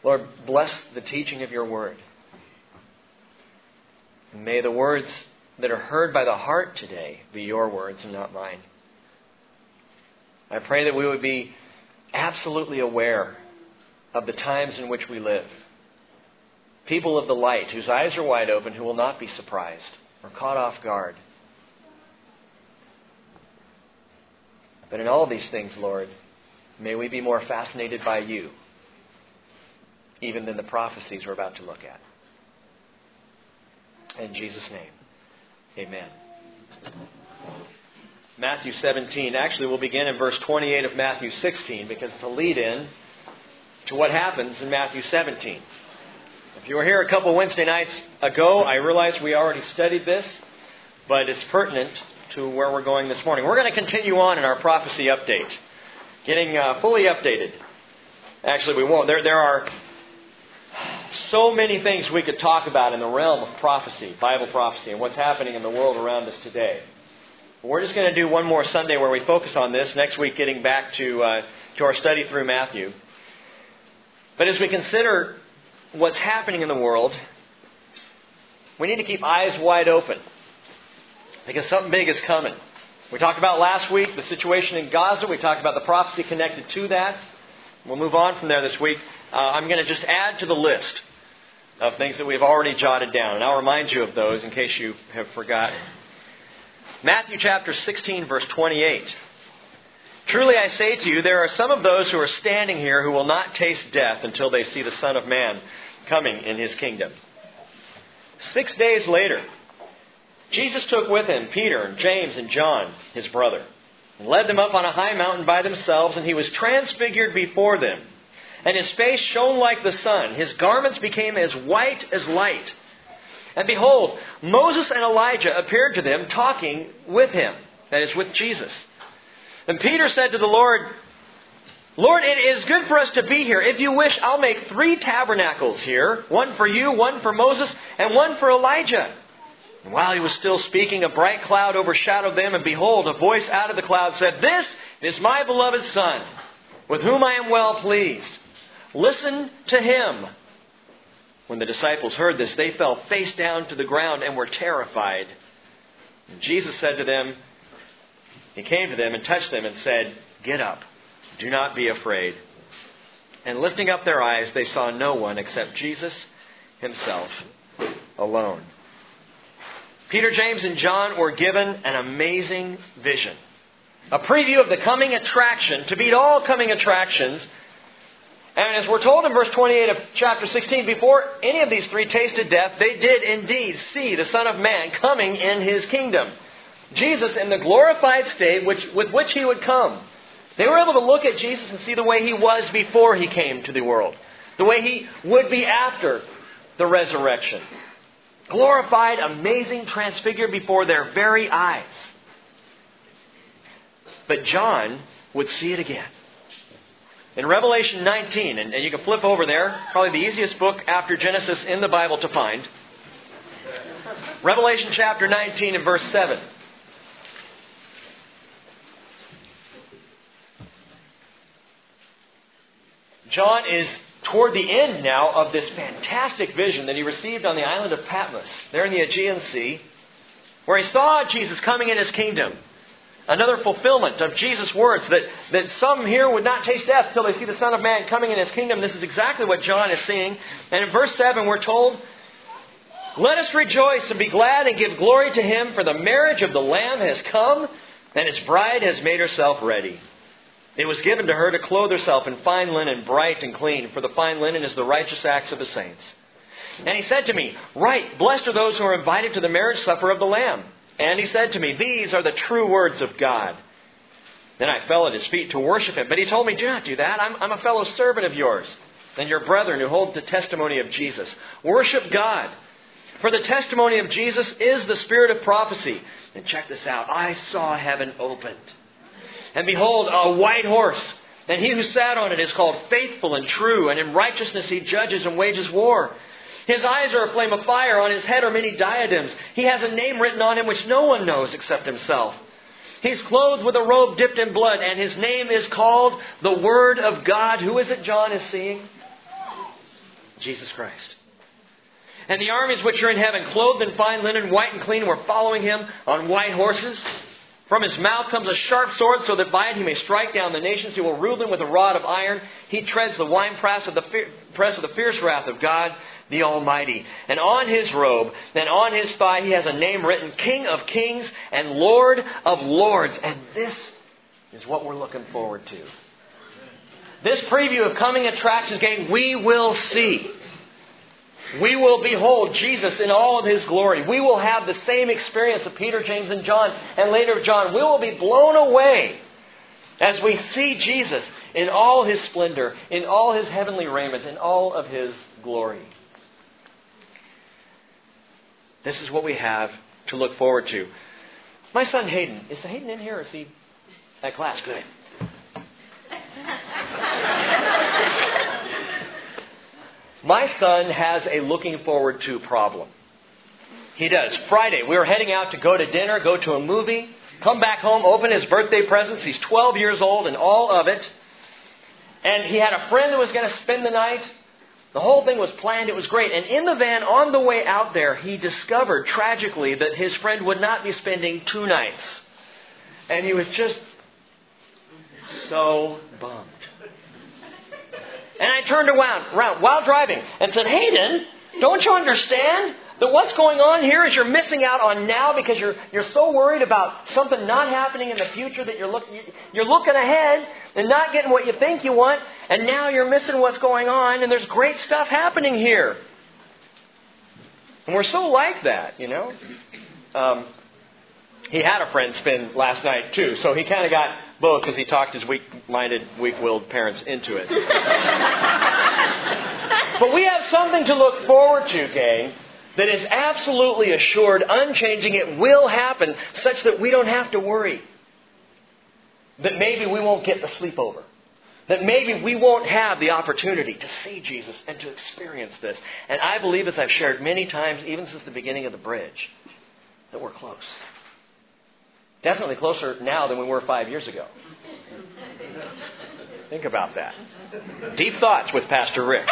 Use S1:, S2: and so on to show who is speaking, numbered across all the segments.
S1: Lord, bless the teaching of your word. And may the words that are heard by the heart today be your words and not mine. I pray that we would be absolutely aware of the times in which we live. People of the light, whose eyes are wide open, who will not be surprised or caught off guard. But in all these things, Lord, may we be more fascinated by you, even than the prophecies we're about to look at. In Jesus' name, amen. Matthew 17. Actually, we'll begin in verse 28 of Matthew 16 because it's a lead-in to what happens in Matthew 17. If you were here a couple Wednesday nights ago, I realize we already studied this, but it's pertinent to where we're going this morning. We're going to continue on in our prophecy update, getting fully updated. Actually, we won't. There are so many things we could talk about in the realm of prophecy, Bible prophecy, and what's happening in the world around us today. We're just going to do one more Sunday where we focus on this. Next week, getting back to our study through Matthew. But as we consider what's happening in the world, we need to keep eyes wide open because something big is coming. We talked about last week the situation in Gaza. We talked about the prophecy connected to that. We'll move on from there this week. I'm going to just add to the list of things that we've already jotted down. And I'll remind you of those in case you have forgotten. Matthew chapter 16, verse 28. Truly I say to you, there are some of those who are standing here who will not taste death until they see the Son of Man coming in His kingdom. 6 days later, Jesus took with Him Peter and James and John, His brother, and led them up on a high mountain by themselves, and He was transfigured before them. And His face shone like the sun. His garments became as white as light. And behold, Moses and Elijah appeared to them, talking with Him, that is, with Jesus. And Peter said to the Lord, Lord, it is good for us to be here. If you wish, I'll make 3 tabernacles here, one for you, one for Moses, and one for Elijah. And while he was still speaking, a bright cloud overshadowed them, and behold, a voice out of the cloud said, This is my beloved Son, with whom I am well pleased. Listen to Him. When the disciples heard this, they fell face down to the ground and were terrified. And Jesus said to them, He came to them and touched them and said, Get up, do not be afraid. And lifting up their eyes, they saw no one except Jesus Himself alone. Peter, James, and John were given an amazing vision. A preview of the coming attraction, to beat all coming attractions. And as we're told in verse 28 of chapter 16, before any of these 3 tasted death, they did indeed see the Son of Man coming in His kingdom. Jesus in the glorified state with which He would come. They were able to look at Jesus and see the way He was before He came to the world. The way He would be after the resurrection. Glorified, amazing, transfigured before their very eyes. But John would see it again. In Revelation 19, and you can flip over there, probably the easiest book after Genesis in the Bible to find. Revelation chapter 19 and verse 7. John is toward the end now of this fantastic vision that he received on the island of Patmos, there in the Aegean Sea, where he saw Jesus coming in His kingdom. Another fulfillment of Jesus' words that some here would not taste death until they see the Son of Man coming in His kingdom. This is exactly what John is seeing. And in verse 7 we're told, Let us rejoice and be glad and give glory to Him, for the marriage of the Lamb has come, and His bride has made herself ready. It was given to her to clothe herself in fine linen, bright and clean, for the fine linen is the righteous acts of the saints. And He said to me, Right, blessed are those who are invited to the marriage supper of the Lamb. And He said to me, These are the true words of God. Then I fell at His feet to worship Him. But He told me, Do not do that. I'm a fellow servant of yours and your brethren who hold the testimony of Jesus. Worship God. For the testimony of Jesus is the spirit of prophecy. And check this out. I saw heaven opened. And behold, a white horse. And He who sat on it is called Faithful and True. And in righteousness He judges and wages war. His eyes are a flame of fire. On His head are many diadems. He has a name written on Him which no one knows except Himself. He's clothed with a robe dipped in blood. And His name is called the Word of God. Who is it John is seeing? Jesus Christ. And the armies which are in heaven, clothed in fine linen, white and clean, were following him on white horses. From his mouth comes a sharp sword, so that by it he may strike down the nations. He will rule them with a rod of iron. He treads the winepress of the fierce wrath of God, the Almighty. And on his robe, and on his thigh, he has a name written, King of Kings and Lord of Lords. And this is what we're looking forward to. This preview of coming attractions, gang, we will see. We will behold Jesus in all of His glory. We will have the same experience of Peter, James, and John, and later John. We will be blown away as we see Jesus in all His splendor, in all His heavenly raiment, in all of His glory. This is what we have to look forward to. My son Hayden, is Hayden in here or is he at class? Good. My son has a looking forward to problem. He does. Friday, we were heading out to go to dinner, go to a movie, come back home, open his birthday presents. He's 12 years old and all of it. And he had a friend that was going to spend the night. The whole thing was planned. It was great. And in the van, on the way out there, he discovered tragically that his friend would not be spending 2 nights. And he was just so bummed. And I turned around while driving and said, Hayden, don't you understand that what's going on here is you're missing out on now because you're so worried about something not happening in the future that you're looking ahead and not getting what you think you want, and now you're missing what's going on, and there's great stuff happening here. And we're so like that, you know. He had a friend spend last night too, so he kind of got both because he talked his weak-minded, weak-willed parents into it. But we have something to look forward to, gang, that is absolutely assured, unchanging. It will happen such that we don't have to worry. That maybe we won't get the sleepover. That maybe we won't have the opportunity to see Jesus and to experience this. And I believe, as I've shared many times, even since the beginning of the bridge, that we're close. Definitely closer now than we were 5 years ago. Think about that. Deep thoughts with Pastor Rick.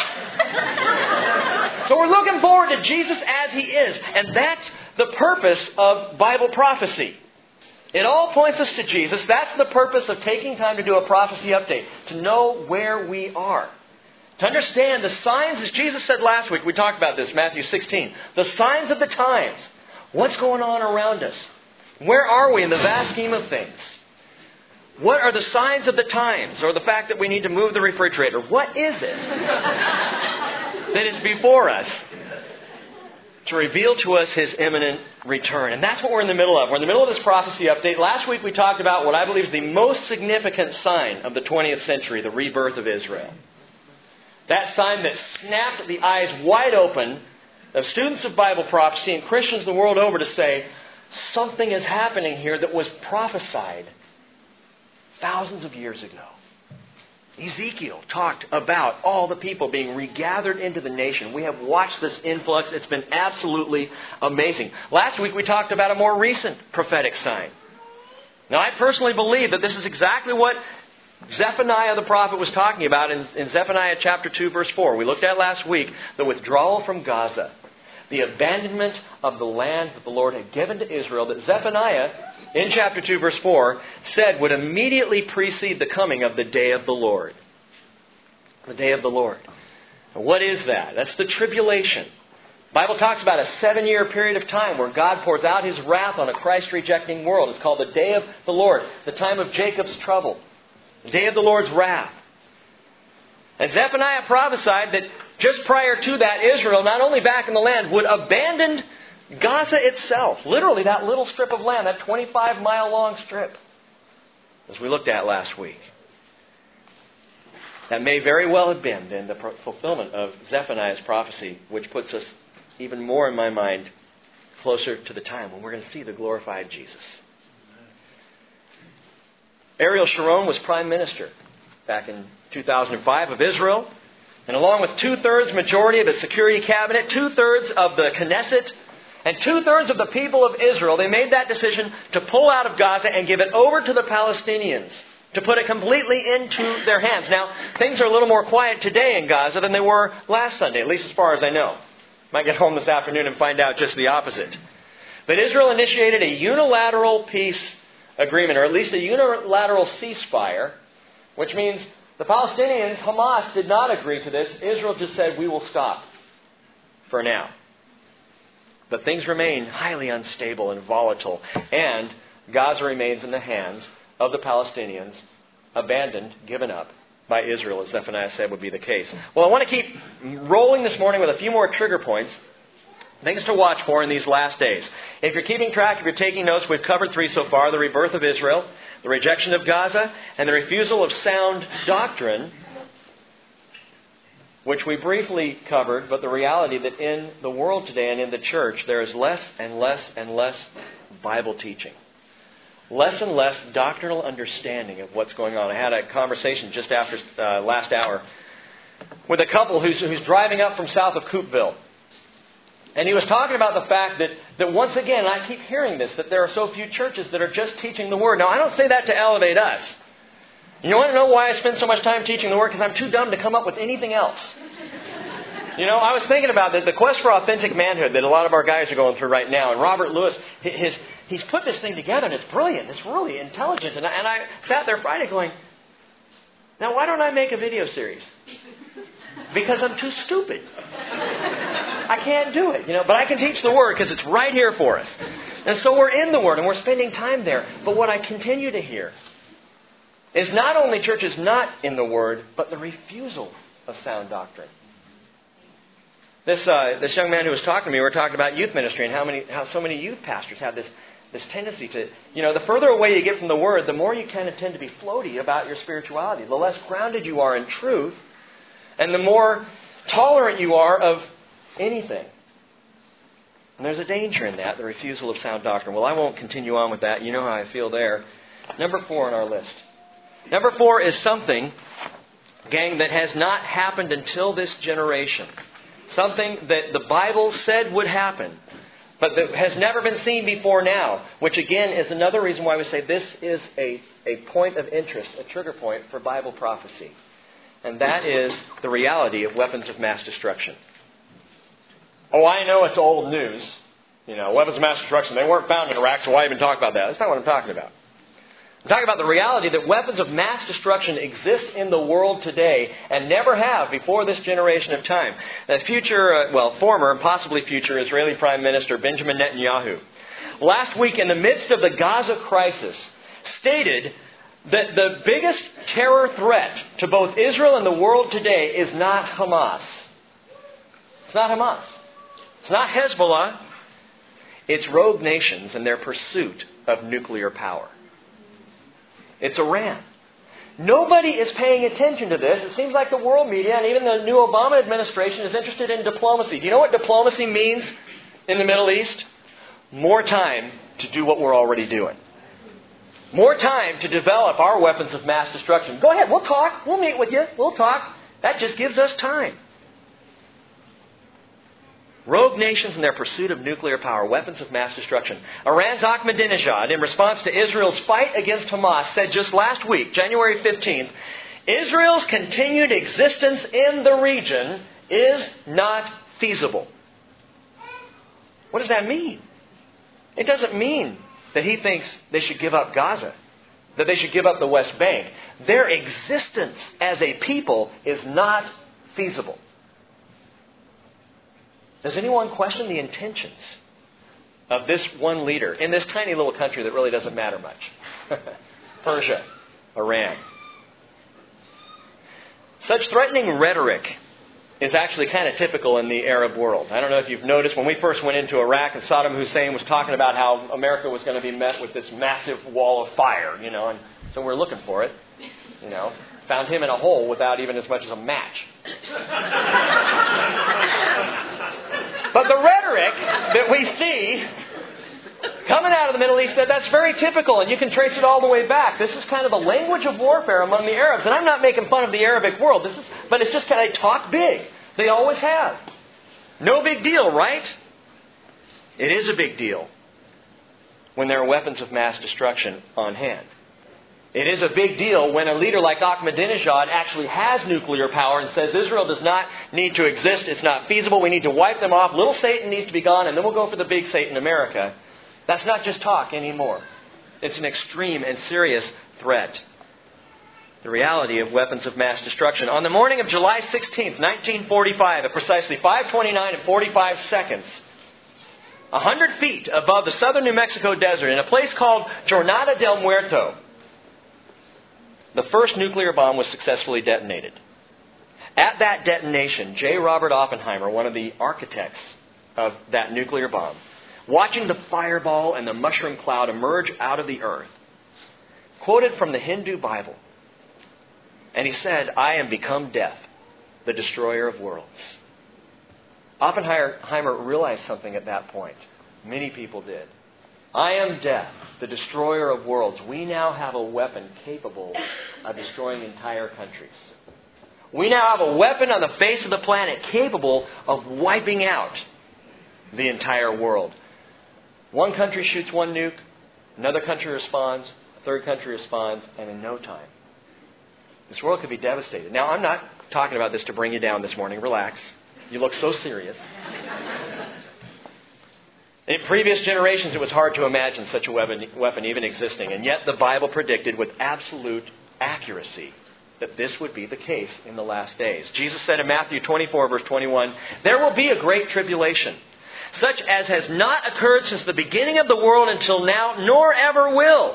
S1: So we're looking forward to Jesus as He is. And that's the purpose of Bible prophecy. It all points us to Jesus. That's the purpose of taking time to do a prophecy update. To know where we are. To understand the signs, as Jesus said last week, we talked about this, Matthew 16. The signs of the times. What's going on around us? Where are we in the vast scheme of things? What are the signs of the times? Or the fact that we need to move the refrigerator? What is it that is before us to reveal to us His imminent return? And that's what we're in the middle of. We're in the middle of this prophecy update. Last week we talked about what I believe is the most significant sign of the 20th century, the rebirth of Israel. That sign that snapped the eyes wide open of students of Bible prophecy and Christians the world over to say, something is happening here that was prophesied thousands of years ago. Ezekiel talked about all the people being regathered into the nation. We have watched this influx. It's been absolutely amazing. Last week we talked about a more recent prophetic sign. Now I personally believe that this is exactly what Zephaniah the prophet was talking about in Zephaniah chapter 2 verse 4. We looked at last week the withdrawal from Gaza. The abandonment of the land that the Lord had given to Israel, that Zephaniah, in chapter 2, verse 4, said would immediately precede the coming of the day of the Lord. The day of the Lord. And what is that? That's the tribulation. The Bible talks about a 7-year period of time where God pours out His wrath on a Christ-rejecting world. It's called the day of the Lord, the time of Jacob's trouble, the day of the Lord's wrath. And Zephaniah prophesied that just prior to that, Israel, not only back in the land, would abandon Gaza itself. Literally, that little strip of land, that 25-mile long strip, as we looked at last week. That may very well have been then the fulfillment of Zephaniah's prophecy, which puts us even more, in my mind, closer to the time when we're going to see the glorified Jesus. Ariel Sharon was prime minister back in 2005 of Israel. And along with 2/3 majority of the security cabinet, 2/3 of the Knesset, and 2/3 of the people of Israel, they made that decision to pull out of Gaza and give it over to the Palestinians to put it completely into their hands. Now, things are a little more quiet today in Gaza than they were last Sunday, at least as far as I know. Might get home this afternoon and find out just the opposite. But Israel initiated a unilateral peace agreement, or at least a unilateral ceasefire, which means the Palestinians, Hamas, did not agree to this. Israel just said, we will stop for now. But things remain highly unstable and volatile, and Gaza remains in the hands of the Palestinians, abandoned, given up by Israel, as Zephaniah said would be the case. Well, I want to keep rolling this morning with a few more trigger points, things to watch for in these last days. If you're keeping track, if you're taking notes, we've covered 3 so far: the rebirth of Israel, the rejection of Gaza, and the refusal of sound doctrine, which we briefly covered, but the reality that in the world today and in the church, there is less and less and less Bible teaching. Less and less doctrinal understanding of what's going on. I had a conversation just after last hour with a couple who's driving up from south of Coopville. And he was talking about the fact that once again, I keep hearing this, that there are so few churches that are just teaching the Word. Now, I don't say that to elevate us. You want to know why I spend so much time teaching the Word? Because I'm too dumb to come up with anything else. You know, I was thinking about the quest for authentic manhood that a lot of our guys are going through right now. And Robert Lewis, he's put this thing together, and it's brilliant. It's really intelligent. And I sat there Friday going, now why don't I make a video series? Because I'm too stupid. I can't do it, but I can teach the Word because it's right here for us. And so we're in the Word and we're spending time there. But what I continue to hear is not only churches not in the Word, but the refusal of sound doctrine. This young man who was talking to me, we were talking about youth ministry and how so many youth pastors have this tendency to, the further away you get from the Word, the more you kind of tend to be floaty about your spirituality. The less grounded you are in truth, and the more tolerant you are of anything. And there's a danger in that, the refusal of sound doctrine. Well, I won't continue on with that. You know how I feel there. Number 4 on our list. Number 4 is something, gang, that has not happened until this generation. Something that the Bible said would happen, but that has never been seen before now. Which again is another reason why we say this is a point of interest, a trigger point for Bible prophecy. And that is the reality of weapons of mass destruction. Oh, I know it's old news. Weapons of mass destruction. They weren't found in Iraq, so why even talk about that? That's not what I'm talking about. I'm talking about the reality that weapons of mass destruction exist in the world today and never have before this generation of time. The former and possibly future Israeli Prime Minister Benjamin Netanyahu, last week in the midst of the Gaza crisis, stated that the biggest terror threat to both Israel and the world today is not Hamas. It's not Hamas. It's not Hezbollah. It's rogue nations and their pursuit of nuclear power. It's Iran. Nobody is paying attention to this. It seems like the world media and even the new Obama administration is interested in diplomacy. Do you know what diplomacy means in the Middle East? More time to do what we're already doing. More time to develop our weapons of mass destruction. Go ahead, we'll talk. We'll meet with you. We'll talk. That just gives us time. Rogue nations in their pursuit of nuclear power, weapons of mass destruction. Iran's Ahmadinejad, in response to Israel's fight against Hamas, said just last week, January 15th, Israel's continued existence in the region is not feasible. What does that mean? It doesn't mean that he thinks they should give up Gaza, that they should give up the West Bank. Their existence as a people is not feasible. Does anyone question the intentions of this one leader in this tiny little country that really doesn't matter much? Persia, Iran. Such threatening rhetoric is actually kind of typical in the Arab world. I don't know if you've noticed, when we first went into Iraq and Saddam Hussein was talking about how America was going to be met with this massive wall of fire, and so we're looking for it, found him in a hole without even as much as a match. But the rhetoric that we see coming out of the Middle East, that's very typical, and you can trace it all the way back. This is kind of the language of warfare among the Arabs. And I'm not making fun of the Arabic world, but it's just kind of, they talk big. They always have. No big deal, right? It is a big deal when there are weapons of mass destruction on hand. It is a big deal when a leader like Ahmadinejad actually has nuclear power and says Israel does not need to exist, it's not feasible, we need to wipe them off, little Satan needs to be gone, and then we'll go for the big Satan, America. That's not just talk anymore. It's an extreme and serious threat. The reality of weapons of mass destruction. On the morning of July 16th, 1945, at precisely 5:29 and 45 seconds, 100 feet above the southern New Mexico desert, in a place called Jornada del Muerto, the first nuclear bomb was successfully detonated. At that detonation, J. Robert Oppenheimer, one of the architects of that nuclear bomb, watching the fireball and the mushroom cloud emerge out of the earth, quoted from the Hindu Bible. And he said, "I am become death, the destroyer of worlds." Oppenheimer realized something at that point. Many people did. I am death, the destroyer of worlds. We now have a weapon capable of destroying entire countries. We now have a weapon on the face of the planet capable of wiping out the entire world. One country shoots one nuke, another country responds, a third country responds, and in no time, this world could be devastated. Now, I'm not talking about this to bring you down this morning. Relax. You look so serious. In previous generations, it was hard to imagine such a weapon even existing. And yet the Bible predicted with absolute accuracy that this would be the case in the last days. Jesus said in Matthew 24, verse 21, "There will be a great tribulation, such as has not occurred since the beginning of the world until now, nor ever will."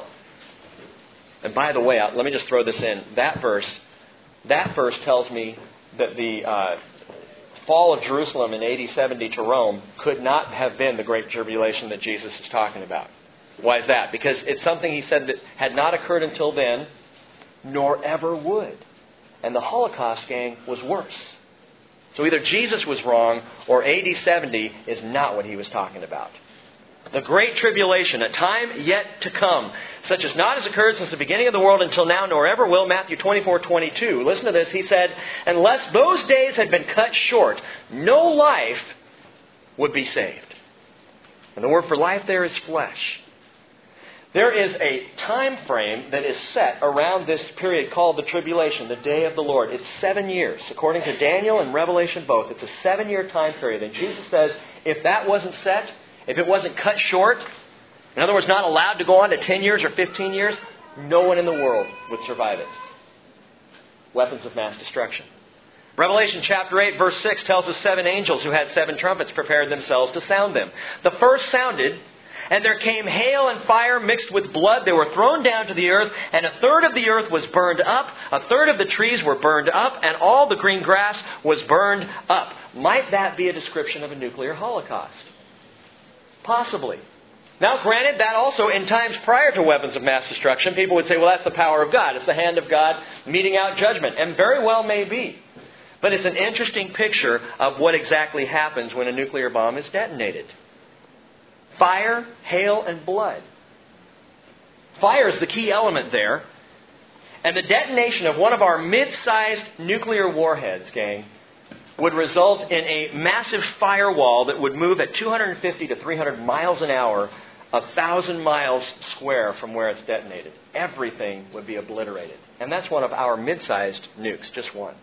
S1: And by the way, let me just throw this in. That verse tells me that the fall of Jerusalem in AD 70 to Rome could not have been the great tribulation that Jesus is talking about. Why is that? Because it's something he said that had not occurred until then, nor ever would. And the Holocaust, gang, was worse. So either Jesus was wrong or AD 70 is not what he was talking about. The great tribulation, a time yet to come, such as not has occurred since the beginning of the world until now, nor ever will. Matthew 24:22. Listen to this. He said, "Unless those days had been cut short, no life would be saved." And the word for life there is flesh. There is a time frame that is set around this period called the tribulation, the day of the Lord. It's 7 years. According to Daniel and Revelation both, it's a 7-year time period. And Jesus says, if that wasn't set, if it wasn't cut short, in other words, not allowed to go on to 10 years or 15 years, no one in the world would survive it. Weapons of mass destruction. Revelation chapter 8, verse 6 tells us 7 angels who had 7 trumpets prepared themselves to sound them. The first sounded, and there came hail and fire mixed with blood. They were thrown down to the earth, and a third of the earth was burned up, a third of the trees were burned up, and all the green grass was burned up. Might that be a description of a nuclear holocaust? Possibly. Now, granted, that also in times prior to weapons of mass destruction, people would say, well, that's the power of God. It's the hand of God meting out judgment. And very well may be. But it's an interesting picture of what exactly happens when a nuclear bomb is detonated. Fire, hail, and blood. Fire is the key element there. And the detonation of one of our mid-sized nuclear warheads, gang, would result in a massive firewall that would move at 250 to 300 miles an hour, 1,000 miles square from where it's detonated. Everything would be obliterated. And that's one of our mid-sized nukes, just one.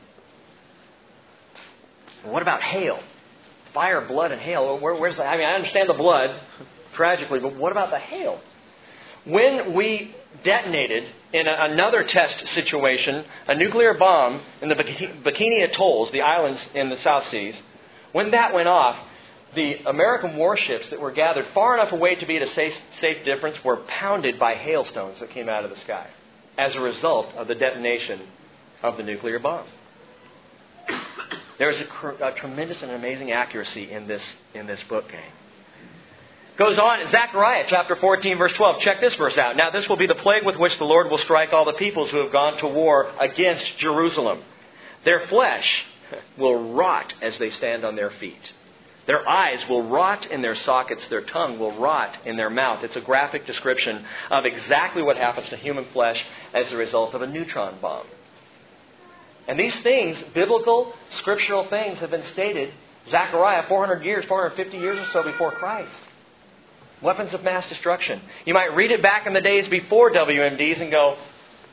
S1: And what about hail? Fire, blood, and hail. Where's that? I mean, I understand the blood, tragically, but what about the hail? When we detonated in another test situation, a nuclear bomb in the Bikini Atolls, the islands in the South Seas, when that went off, the American warships that were gathered far enough away to be at a safe distance were pounded by hailstones that came out of the sky as a result of the detonation of the nuclear bomb. There's a tremendous and amazing accuracy in this book, gang. Goes on in Zechariah chapter 14, verse 12. Check this verse out. Now this will be the plague with which the Lord will strike all the peoples who have gone to war against Jerusalem. Their flesh will rot as they stand on their feet. Their eyes will rot in their sockets. Their tongue will rot in their mouth. It's a graphic description of exactly what happens to human flesh as a result of a neutron bomb. And these things, biblical, scriptural things, have been stated, Zechariah, 450 years or so before Christ. Weapons of mass destruction. You might read it back in the days before WMDs and go,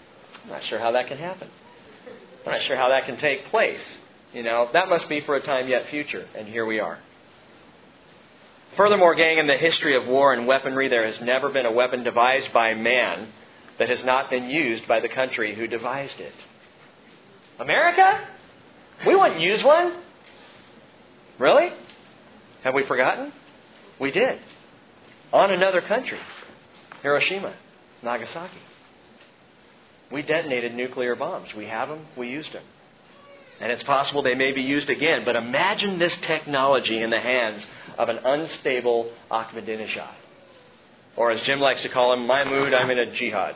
S1: I'm not sure how that can happen. I'm not sure how that can take place. That must be for a time yet future. And here we are. Furthermore, gang, in the history of war and weaponry, there has never been a weapon devised by man that has not been used by the country who devised it. America? We wouldn't use one? Really? Have we forgotten? We did. On another country. Hiroshima, Nagasaki. We detonated nuclear bombs. We have them. We used them. And it's possible they may be used again. But imagine this technology in the hands of an unstable Ahmadinejad. Or as Jim likes to call him, Mahmoud, I'm in a jihad.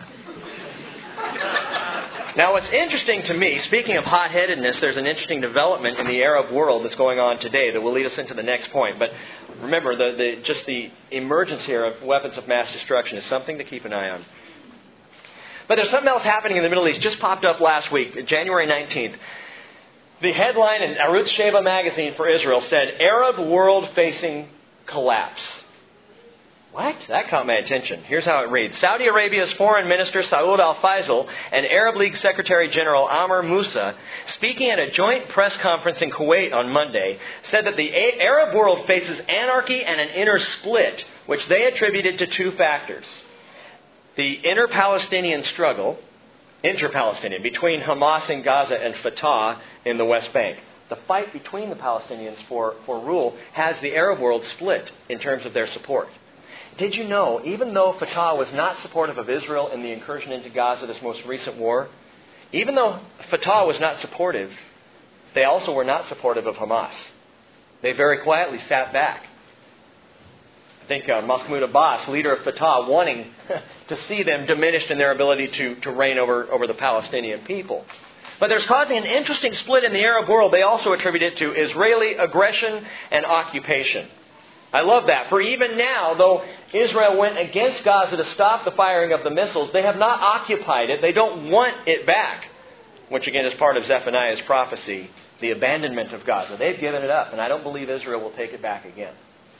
S1: Now, what's interesting to me, speaking of hot-headedness, there's an interesting development in the Arab world that's going on today that will lead us into the next point. But remember, just the emergence here of weapons of mass destruction is something to keep an eye on. But there's something else happening in the Middle East. Just popped up last week, January 19th. The headline in Arutz Sheva magazine for Israel said, Arab world facing collapse. What? That caught my attention. Here's how it reads. Saudi Arabia's Foreign Minister Saud al-Faisal and Arab League Secretary General Amr Moussa, speaking at a joint press conference in Kuwait on Monday, said that the Arab world faces anarchy and an inner split, which they attributed to two factors. The inter-Palestinian struggle, between Hamas in Gaza and Fatah in the West Bank. The fight between the Palestinians for rule has the Arab world split in terms of their support. Did you know, even though Fatah was not supportive of Israel in the incursion into Gaza, this most recent war, even though Fatah was not supportive, they also were not supportive of Hamas. They very quietly sat back. I think Mahmoud Abbas, leader of Fatah, wanting to see them diminished in their ability to reign over the Palestinian people. But there's causing an interesting split in the Arab world. They also attribute it to Israeli aggression and occupation. I love that. For even now, though Israel went against Gaza to stop the firing of the missiles, they have not occupied it. They don't want it back. Which again is part of Zephaniah's prophecy, the abandonment of Gaza. They've given it up, and I don't believe Israel will take it back again.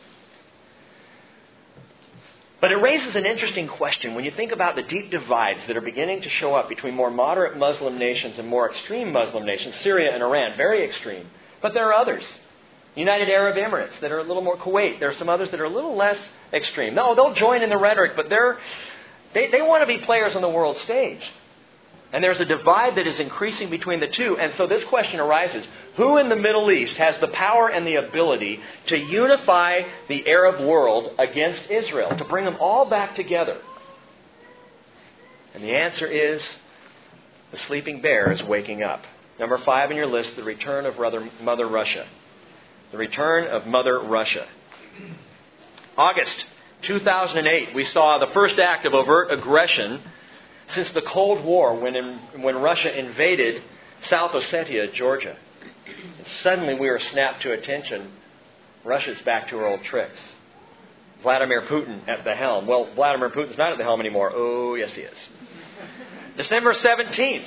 S1: But it raises an interesting question when you think about the deep divides that are beginning to show up between more moderate Muslim nations and more extreme Muslim nations, Syria and Iran, very extreme. But there are others. United Arab Emirates that are a little more Kuwait. There are some others that are a little less extreme. No, they'll join in the rhetoric, but they want to be players on the world stage. And there's a divide that is increasing between the two. And so this question arises. Who in the Middle East has the power and the ability to unify the Arab world against Israel, to bring them all back together? And the answer is, the sleeping bear is waking up. Number 5 on your list, the return of Mother Russia. The return of Mother Russia. August 2008, we saw the first act of overt aggression since the Cold War when Russia invaded South Ossetia, Georgia. And suddenly we were snapped to attention. Russia's back to her old tricks. Vladimir Putin at the helm. Well, Vladimir Putin's not at the helm anymore. Oh, yes he is. December 17th,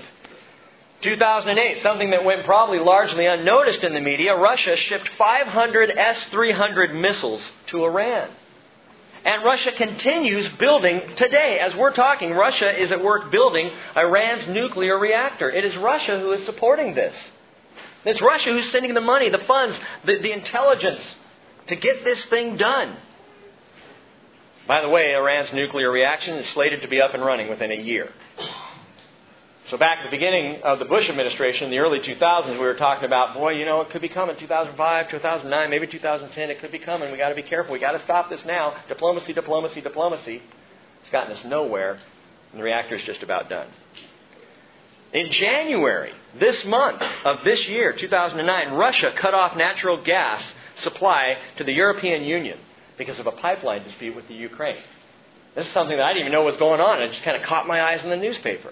S1: 2008, something that went probably largely unnoticed in the media, Russia shipped 500 S-300 missiles to Iran. And Russia continues building today. As we're talking, Russia is at work building Iran's nuclear reactor. It is Russia who is supporting this. It's Russia who's sending the money, the funds, the intelligence to get this thing done. By the way, Iran's nuclear reaction is slated to be up and running within a year. So back at the beginning of the Bush administration, in the early 2000s, we were talking about, it could be coming, 2005, 2009, maybe 2010, it could be coming. We've got to be careful. We've got to stop this now. Diplomacy, diplomacy, diplomacy. It's gotten us nowhere, and the reactor is just about done. In January, this month of this year, 2009, Russia cut off natural gas supply to the European Union because of a pipeline dispute with the Ukraine. This is something that I didn't even know was going on. It just kind of caught my eyes in the newspaper.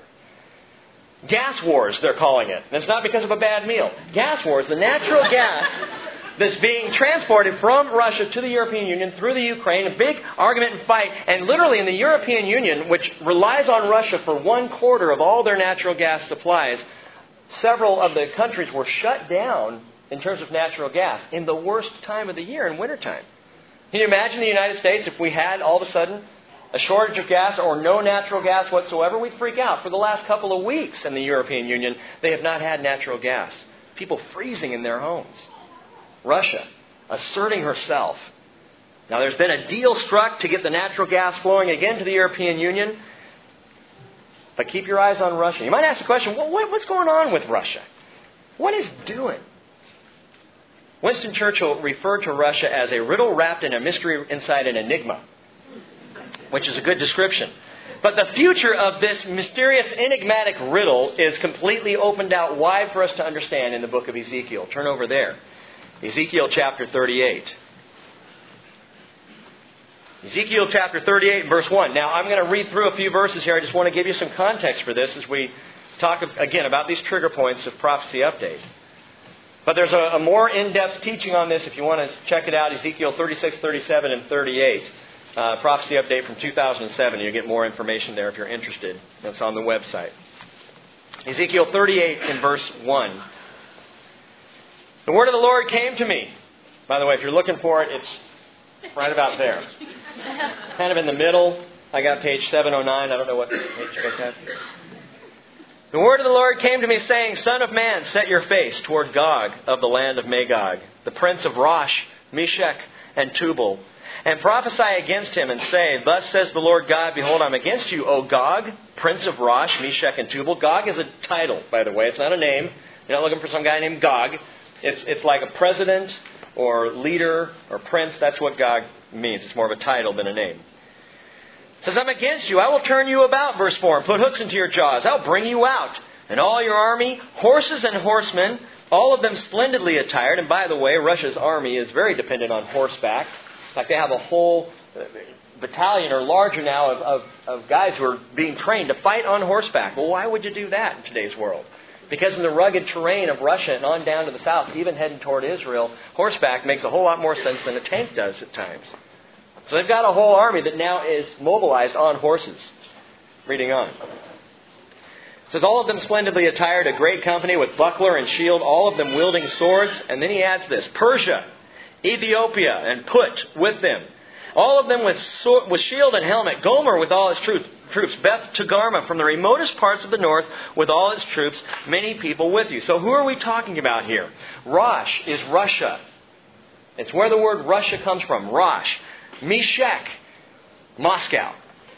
S1: Gas wars, they're calling it. And it's not because of a bad meal. Gas wars, the natural gas that's being transported from Russia to the European Union through the Ukraine, a big argument and fight. And literally in the European Union, which relies on Russia for 1/4 of all their natural gas supplies, several of the countries were shut down in terms of natural gas in the worst time of the year, in wintertime. Can you imagine the United States if we had all of a sudden a shortage of gas or no natural gas whatsoever, we'd freak out. For the last couple of weeks in the European Union, they have not had natural gas. People freezing in their homes. Russia asserting herself. Now, there's been a deal struck to get the natural gas flowing again to the European Union. But keep your eyes on Russia. You might ask the question, what's going on with Russia? What is it doing? Winston Churchill referred to Russia as a riddle wrapped in a mystery inside an enigma, which is a good description. But the future of this mysterious, enigmatic riddle is completely opened out wide for us to understand in the book of Ezekiel. Turn over there. Ezekiel chapter 38. Ezekiel chapter 38, verse 1. Now, I'm going to read through a few verses here. I just want to give you some context for this as we talk again about these trigger points of Prophecy Update. But there's a more in-depth teaching on this if you want to check it out. Ezekiel 36, 37, and 38. Prophecy Update from 2007. You'll get more information there if you're interested. That's on the website. Ezekiel 38 in verse 1. The word of the Lord came to me. By the way, if you're looking for it, it's right about there. Kind of in the middle. I got page 709. I don't know what page you guys have. The word of the Lord came to me saying, Son of man, set your face toward Gog of the land of Magog, the prince of Rosh, Meshech, and Tubal, and prophesy against him and say, Thus says the Lord God, Behold, I'm against you, O Gog, prince of Rosh, Meshech, and Tubal. Gog is a title, by the way. It's not a name. You're not looking for some guy named Gog. It's like a president or leader or prince. That's what Gog means. It's more of a title than a name. It says, I'm against you. I will turn you about, verse 4, and put hooks into your jaws. I'll bring you out. And all your army, horses and horsemen, all of them splendidly attired. And by the way, Russia's army is very dependent on horseback. In fact, they have a whole battalion or larger now of guys who are being trained to fight on horseback. Well, why would you do that in today's world? Because in the rugged terrain of Russia and on down to the south, even heading toward Israel, horseback makes a whole lot more sense than a tank does at times. So they've got a whole army that now is mobilized on horses. Reading on. It says, all of them splendidly attired, a great company with buckler and shield, all of them wielding swords. And then he adds this, Persia, Ethiopia, and Put with them. All of them with shield and helmet. Gomer with all his troops. Beth Togarmah from the remotest parts of the north with all its troops. Many people with you. So who are we talking about here? Rosh is Russia. It's where the word Russia comes from. Rosh. Meshech, Moscow.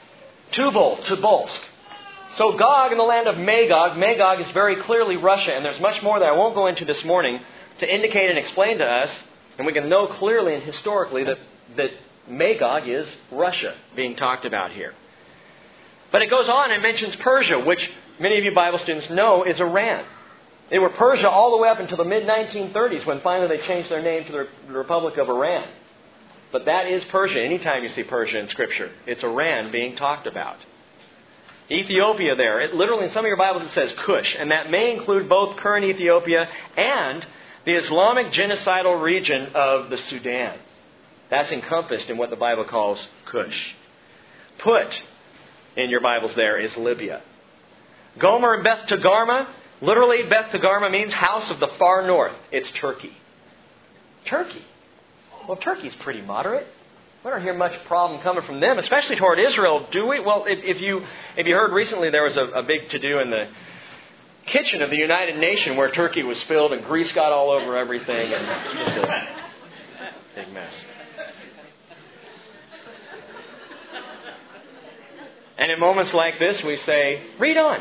S1: Tubal, Tobolsk. So Gog in the land of Magog. Magog is very clearly Russia. And there's much more that I won't go into this morning to indicate and explain to us. And we can know clearly and historically that Magog is Russia being talked about here. But it goes on and mentions Persia, which many of you Bible students know is Iran. They were Persia all the way up until the mid-1930s when finally they changed their name to the Republic of Iran. But that is Persia. Anytime you see Persia in Scripture, it's Iran being talked about. Ethiopia there. It literally in some of your Bibles it says Cush. And that may include both current Ethiopia and the Islamic genocidal region of the Sudan. That's encompassed in what the Bible calls Cush. Put in your Bibles there is Libya. Gomer and Beth Togarmah. Literally, Beth Togarmah means house of the far north. It's Turkey. Turkey. Well, Turkey's pretty moderate. We don't hear much problem coming from them, especially toward Israel, do we? Well, if you heard recently, there was a big to-do in the kitchen of the United Nations where turkey was spilled and grease got all over everything, and just a big mess. And in moments like this, we say, read on.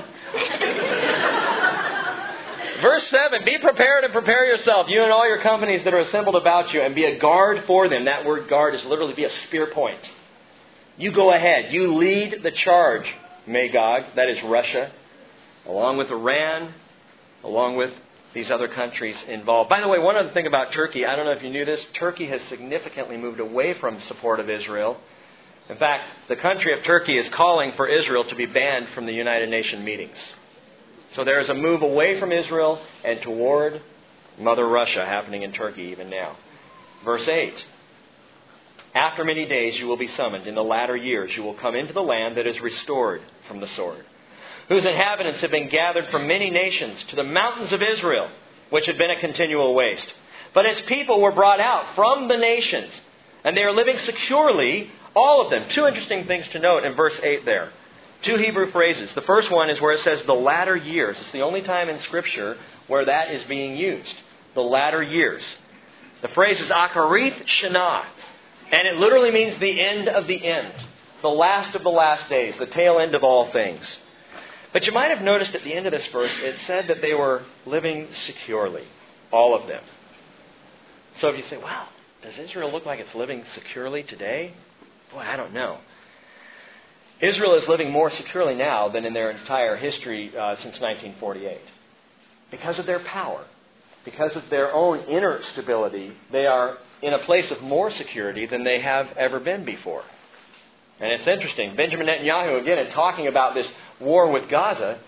S1: Verse 7, be prepared and prepare yourself, you and all your companies that are assembled about you, and be a guard for them. That word guard is literally be a spear point. You go ahead. You lead the charge, Magog, that is Russia, along with Iran, along with these other countries involved. By the way, one other thing about Turkey, I don't know if you knew this, Turkey has significantly moved away from support of Israel. In fact, the country of Turkey is calling for Israel to be banned from the United Nations meetings. So there is a move away from Israel and toward Mother Russia happening in Turkey even now. Verse 8. After many days you will be summoned. In the latter years you will come into the land that is restored from the sword, whose inhabitants have been gathered from many nations to the mountains of Israel, which had been a continual waste. But its people were brought out from the nations, and they are living securely All of them. Two interesting things to note in verse 8 there. Two Hebrew phrases. The first one is where it says the latter years. It's the only time in Scripture where that is being used. The latter years. The phrase is Acharith Shana. And it literally means the end of the end. The last of the last days. The tail end of all things. But you might have noticed at the end of this verse, it said that they were living securely. All of them. So if you say, wow, does Israel look like it's living securely today? Boy, I don't know. Israel is living more securely now than in their entire history since 1948. Because of their power. Because of their own inner stability, they are in a place of more security than they have ever been before. And it's interesting. Benjamin Netanyahu, again, in talking about this war with Gaza,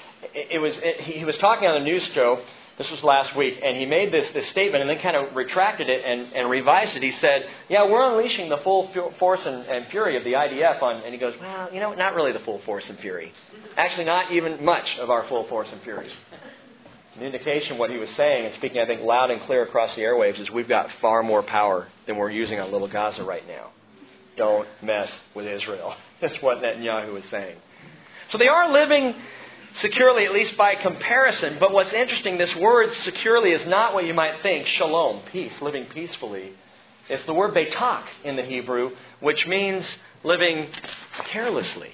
S1: he was talking on the news show, this was last week, and he made this statement and then kind of retracted it and revised it. He said, yeah, we're unleashing the full force and fury of the IDF on... And he goes, well, not really the full force and fury. Actually, not even much of our full force and fury. An indication what he was saying, and speaking, I think, loud and clear across the airwaves, is we've got far more power than we're using on little Gaza right now. Don't mess with Israel. That's what Netanyahu was saying. So they are living securely, at least by comparison. But what's interesting, this word securely is not what you might think. Shalom, peace, living peacefully. It's the word betak in the Hebrew, which means living carelessly.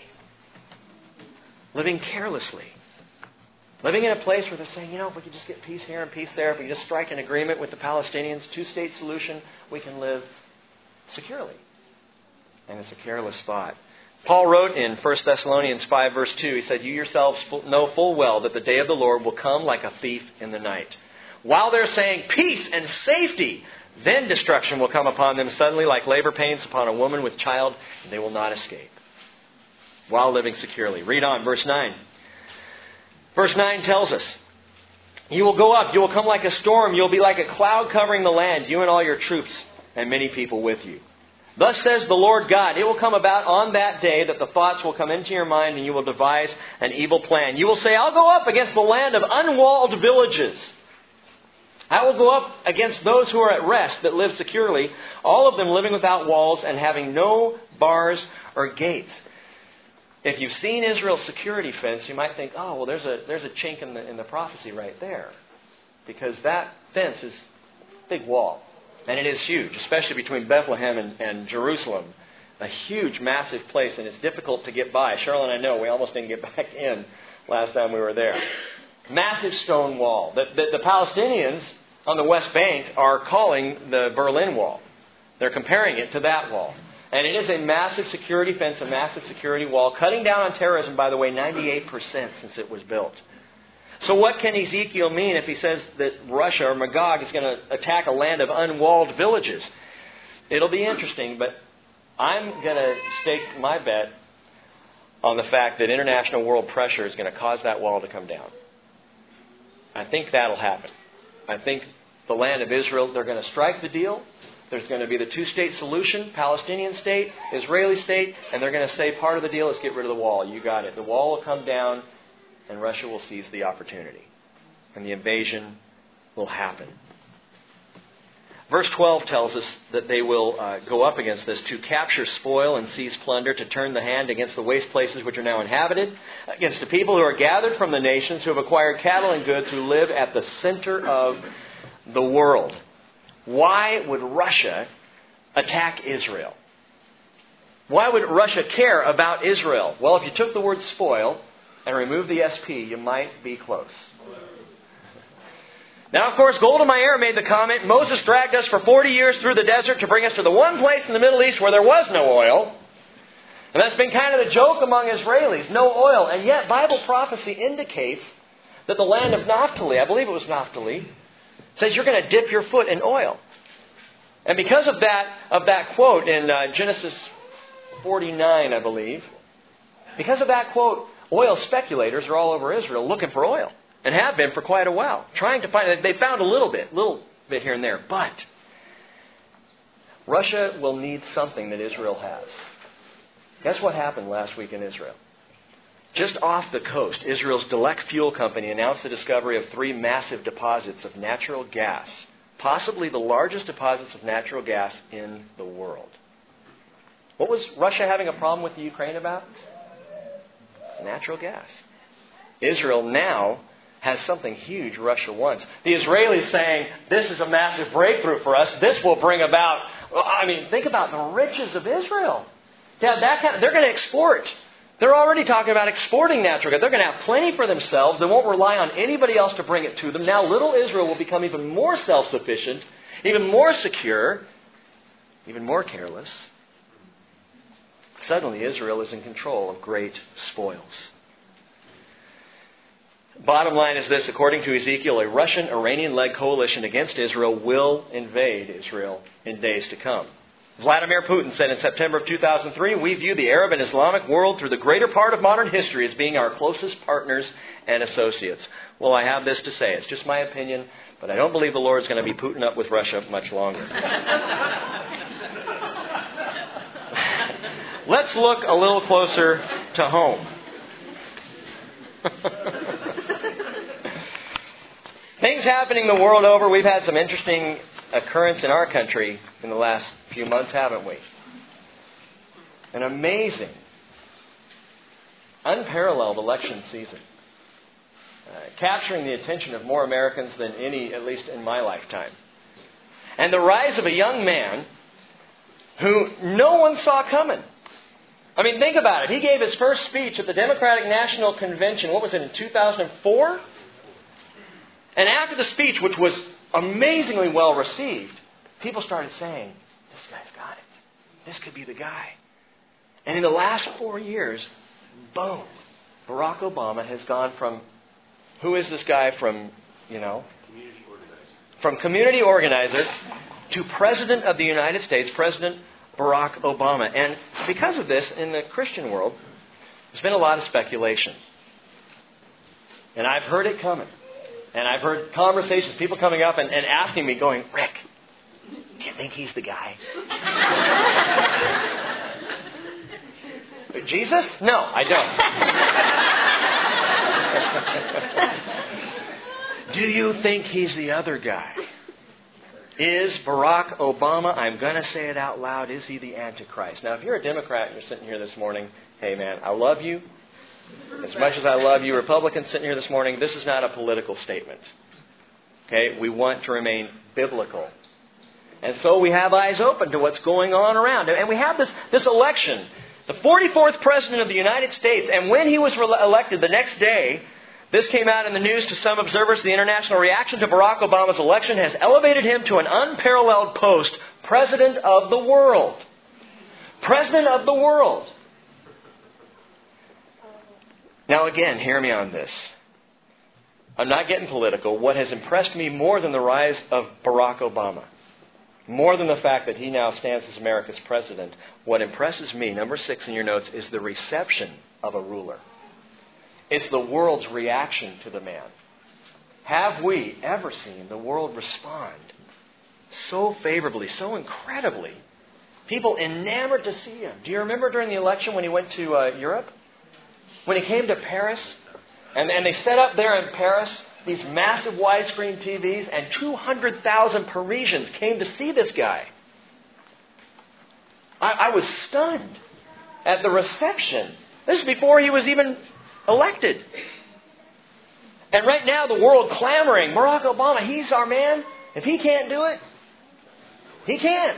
S1: Living carelessly. Living in a place where they're saying, if we could just get peace here and peace there, if we just strike an agreement with the Palestinians, two-state solution, we can live securely. And it's a careless thought. Paul wrote in 1 Thessalonians 5 verse 2, he said, you yourselves know full well that the day of the Lord will come like a thief in the night. While they're saying peace and safety, then destruction will come upon them suddenly like labor pains upon a woman with child, and they will not escape. While living securely. Read on, verse 9. Verse 9 tells us, you will go up, you will come like a storm, you will be like a cloud covering the land, you and all your troops, and many people with you. Thus says the Lord God, it will come about on that day that the thoughts will come into your mind and you will devise an evil plan. You will say, I'll go up against the land of unwalled villages. I will go up against those who are at rest that live securely, all of them living without walls and having no bars or gates. If you've seen Israel's security fence, you might think, oh, well, there's a chink in the prophecy right there. Because that fence is a big wall. And it is huge, especially between Bethlehem and Jerusalem. A huge, massive place, and it's difficult to get by. Cheryl and I know we almost didn't get back in last time we were there. Massive stone wall that the Palestinians on the West Bank are calling the Berlin Wall. They're comparing it to that wall. And it is a massive security fence, a massive security wall, cutting down on terrorism, by the way, 98% since it was built. So what can Ezekiel mean if he says that Russia or Magog is going to attack a land of unwalled villages? It'll be interesting, but I'm going to stake my bet on the fact that international world pressure is going to cause that wall to come down. I think that'll happen. I think the land of Israel, they're going to strike the deal. There's going to be the two-state solution, Palestinian state, Israeli state, and they're going to say part of the deal is get rid of the wall. You got it. The wall will come down, and Russia will seize the opportunity. And the invasion will happen. Verse 12 tells us that they will go up against this to capture spoil and seize plunder, to turn the hand against the waste places which are now inhabited, against the people who are gathered from the nations, who have acquired cattle and goods, who live at the center of the world. Why would Russia attack Israel? Why would Russia care about Israel? Well, if you took the word spoil and removed the SP, you might be close. Now, of course, Golda Meir made the comment, Moses dragged us for 40 years through the desert to bring us to the one place in the Middle East where there was no oil. And that's been kind of the joke among Israelis, no oil. And yet, Bible prophecy indicates that the land of Naphtali, I believe it was Naphtali, says you're going to dip your foot in oil. And because of that quote in Genesis 49, I believe, because of that quote, oil speculators are all over Israel looking for oil. And have been for quite a while. Trying to find it. They found a little bit here and there. But Russia will need something that Israel has. Guess what happened last week in Israel? Just off the coast, Israel's Delek Fuel Company announced the discovery of 3 massive deposits of natural gas. Possibly the largest deposits of natural gas in the world. What was Russia having a problem with the Ukraine about? Natural gas. Israel now has something huge Russia wants. The Israelis saying, this is a massive breakthrough for us. This will bring about, think about the riches of Israel. They're going to export. They're already talking about exporting natural gas. They're going to have plenty for themselves. They won't rely on anybody else to bring it to them. Now little Israel will become even more self-sufficient, even more secure, even more careless. Suddenly Israel is in control of great spoils. Bottom line is this: according to Ezekiel, a Russian-Iranian-led coalition against Israel will invade Israel in days to come. Vladimir Putin said in September of 2003, we view the Arab and Islamic world through the greater part of modern history as being our closest partners and associates. Well, I have this to say. It's just my opinion, but I don't believe the Lord is going to be Putin up with Russia much longer. Let's look a little closer to home. Things happening the world over. We've had some interesting occurrence in our country in the last few months, haven't we? An amazing, unparalleled election season. Capturing the attention of more Americans than any, at least in my lifetime. And the rise of a young man who no one saw coming. Think about it. He gave his first speech at the Democratic National Convention, what was it, in 2004? And after the speech, which was amazingly well received, people started saying, this guy's got it. This could be the guy. And in the last 4 years, boom, Barack Obama has gone from, who is this guy from, from community organizer to President of the United States, President Barack Obama. And because of this, in the Christian world, there's been a lot of speculation. And I've heard it coming. And I've heard conversations, people coming up and asking me, going, Rick, do you think he's the guy? Jesus? No, I don't. Do you think he's the other guy? Is Barack Obama, I'm going to say it out loud, is he the Antichrist? Now, if you're a Democrat and you're sitting here this morning, hey man, I love you. As much as I love you Republicans sitting here this morning, this is not a political statement. Okay? We want to remain biblical. And so we have eyes open to what's going on around. And we have this election. The 44th President of the United States. And when he was elected the next day, this came out in the news to some observers. The international reaction to Barack Obama's election has elevated him to an unparalleled post, President of the world. President of the world. Now again, hear me on this. I'm not getting political. What has impressed me more than the rise of Barack Obama, more than the fact that he now stands as America's president, what impresses me, number 6 in your notes, is the reception of a ruler. It's the world's reaction to the man. Have we ever seen the world respond so favorably, so incredibly? People enamored to see him. Do you remember during the election when he went to Europe? When he came to Paris, and they set up there in Paris these massive widescreen TVs, and 200,000 Parisians came to see this guy. I was stunned at the reception. This is before he was even elected. And right now the world clamoring, Barack Obama, he's our man. If he can't do it, he can't.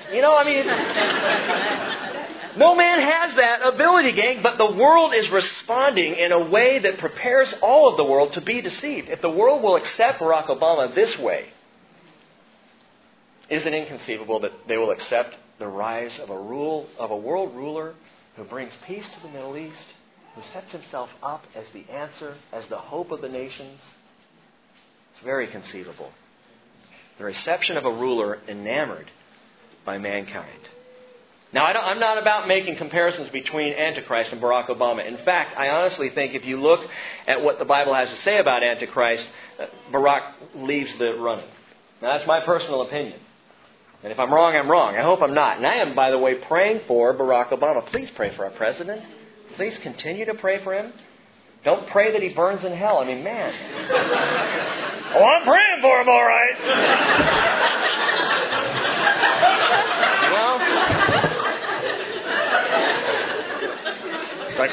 S1: No man has that ability, gang, but the world is responding in a way that prepares all of the world to be deceived. If the world will accept Barack Obama this way, is it inconceivable that they will accept the rise of a world ruler who brings peace to the Middle East, who sets himself up as the answer, as the hope of the nations? It's very conceivable. The reception of a ruler enamored by mankind. Now, I'm not about making comparisons between Antichrist and Barack Obama. In fact, I honestly think if you look at what the Bible has to say about Antichrist, Barack leaves the running. Now, that's my personal opinion. And if I'm wrong, I'm wrong. I hope I'm not. And I am, by the way, praying for Barack Obama. Please pray for our president. Please continue to pray for him. Don't pray that he burns in hell. Man. Oh, I'm praying for him, all right.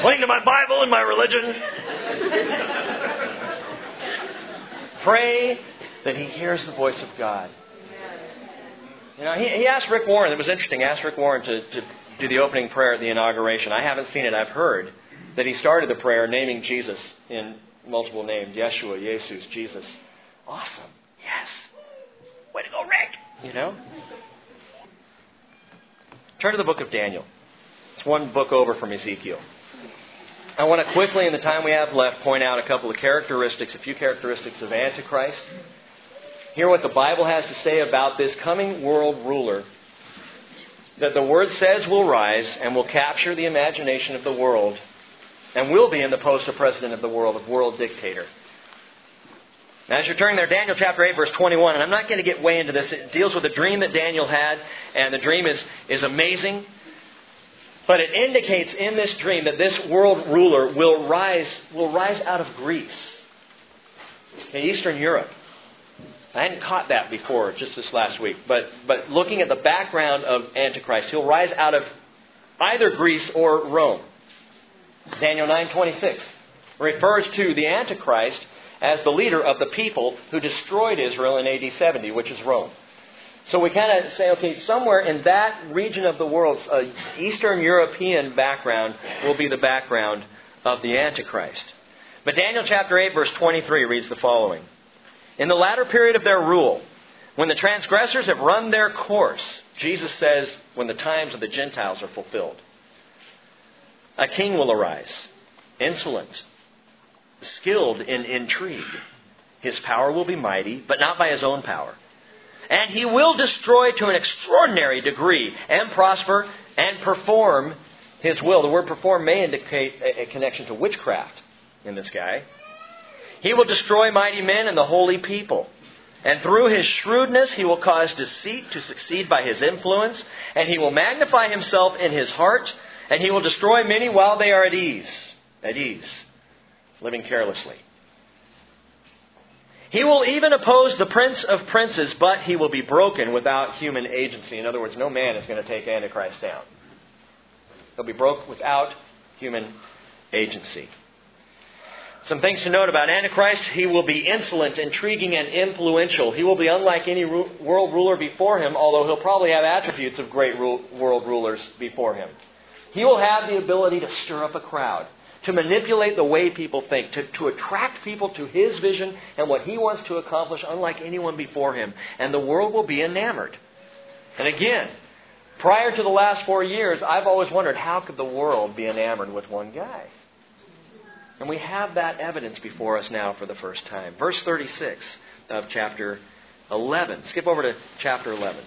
S1: cling to my Bible and my religion. Pray that he hears the voice of God. You know, he asked Rick Warren, it was interesting, asked Rick Warren to do the opening prayer at the inauguration. I haven't seen it. I've heard that he started the prayer naming Jesus in multiple names. Yeshua, Jesus, Jesus. Awesome. Yes. Way to go, Rick. You know? Turn to the book of Daniel. It's one book over from Ezekiel. I want to quickly, in the time we have left, point out a few characteristics of Antichrist. Hear what the Bible has to say about this coming world ruler that the Word says will rise and will capture the imagination of the world and will be in the post of president of the world, of world dictator. Now, as you're turning there, Daniel chapter 8, verse 21, and I'm not going to get way into this. It deals with a dream that Daniel had, and the dream is amazing. But it indicates in this dream that this world ruler will rise out of Greece, in Eastern Europe. I hadn't caught that before, just this last week. But looking at the background of Antichrist, he'll rise out of either Greece or Rome. Daniel 9:26 refers to the Antichrist as the leader of the people who destroyed Israel in AD 70, which is Rome. So we kind of say, okay, somewhere in that region of the world, Eastern European background will be the background of the Antichrist. But Daniel chapter 8, verse 23 reads the following. In the latter period of their rule, when the transgressors have run their course, Jesus says, when the times of the Gentiles are fulfilled, a king will arise, insolent, skilled in intrigue. His power will be mighty, but not by his own power. And he will destroy to an extraordinary degree and prosper and perform his will. The word perform may indicate a connection to witchcraft in this guy. He will destroy mighty men and the holy people. And through his shrewdness, he will cause deceit to succeed by his influence. And he will magnify himself in his heart. And he will destroy many while they are at ease, living carelessly. He will even oppose the prince of princes, but he will be broken without human agency. In other words, no man is going to take Antichrist down. He'll be broke without human agency. Some things to note about Antichrist. He will be insolent, intriguing, and influential. He will be unlike any world ruler before him, although he'll probably have attributes of great world rulers before him. He will have the ability to stir up a crowd, to manipulate the way people think, to attract people to his vision and what he wants to accomplish, unlike anyone before him. And the world will be enamored. And again, prior to the last 4 years, I've always wondered, how could the world be enamored with one guy? And we have that evidence before us now for the first time. Verse 36 of chapter 11. Skip over to chapter 11.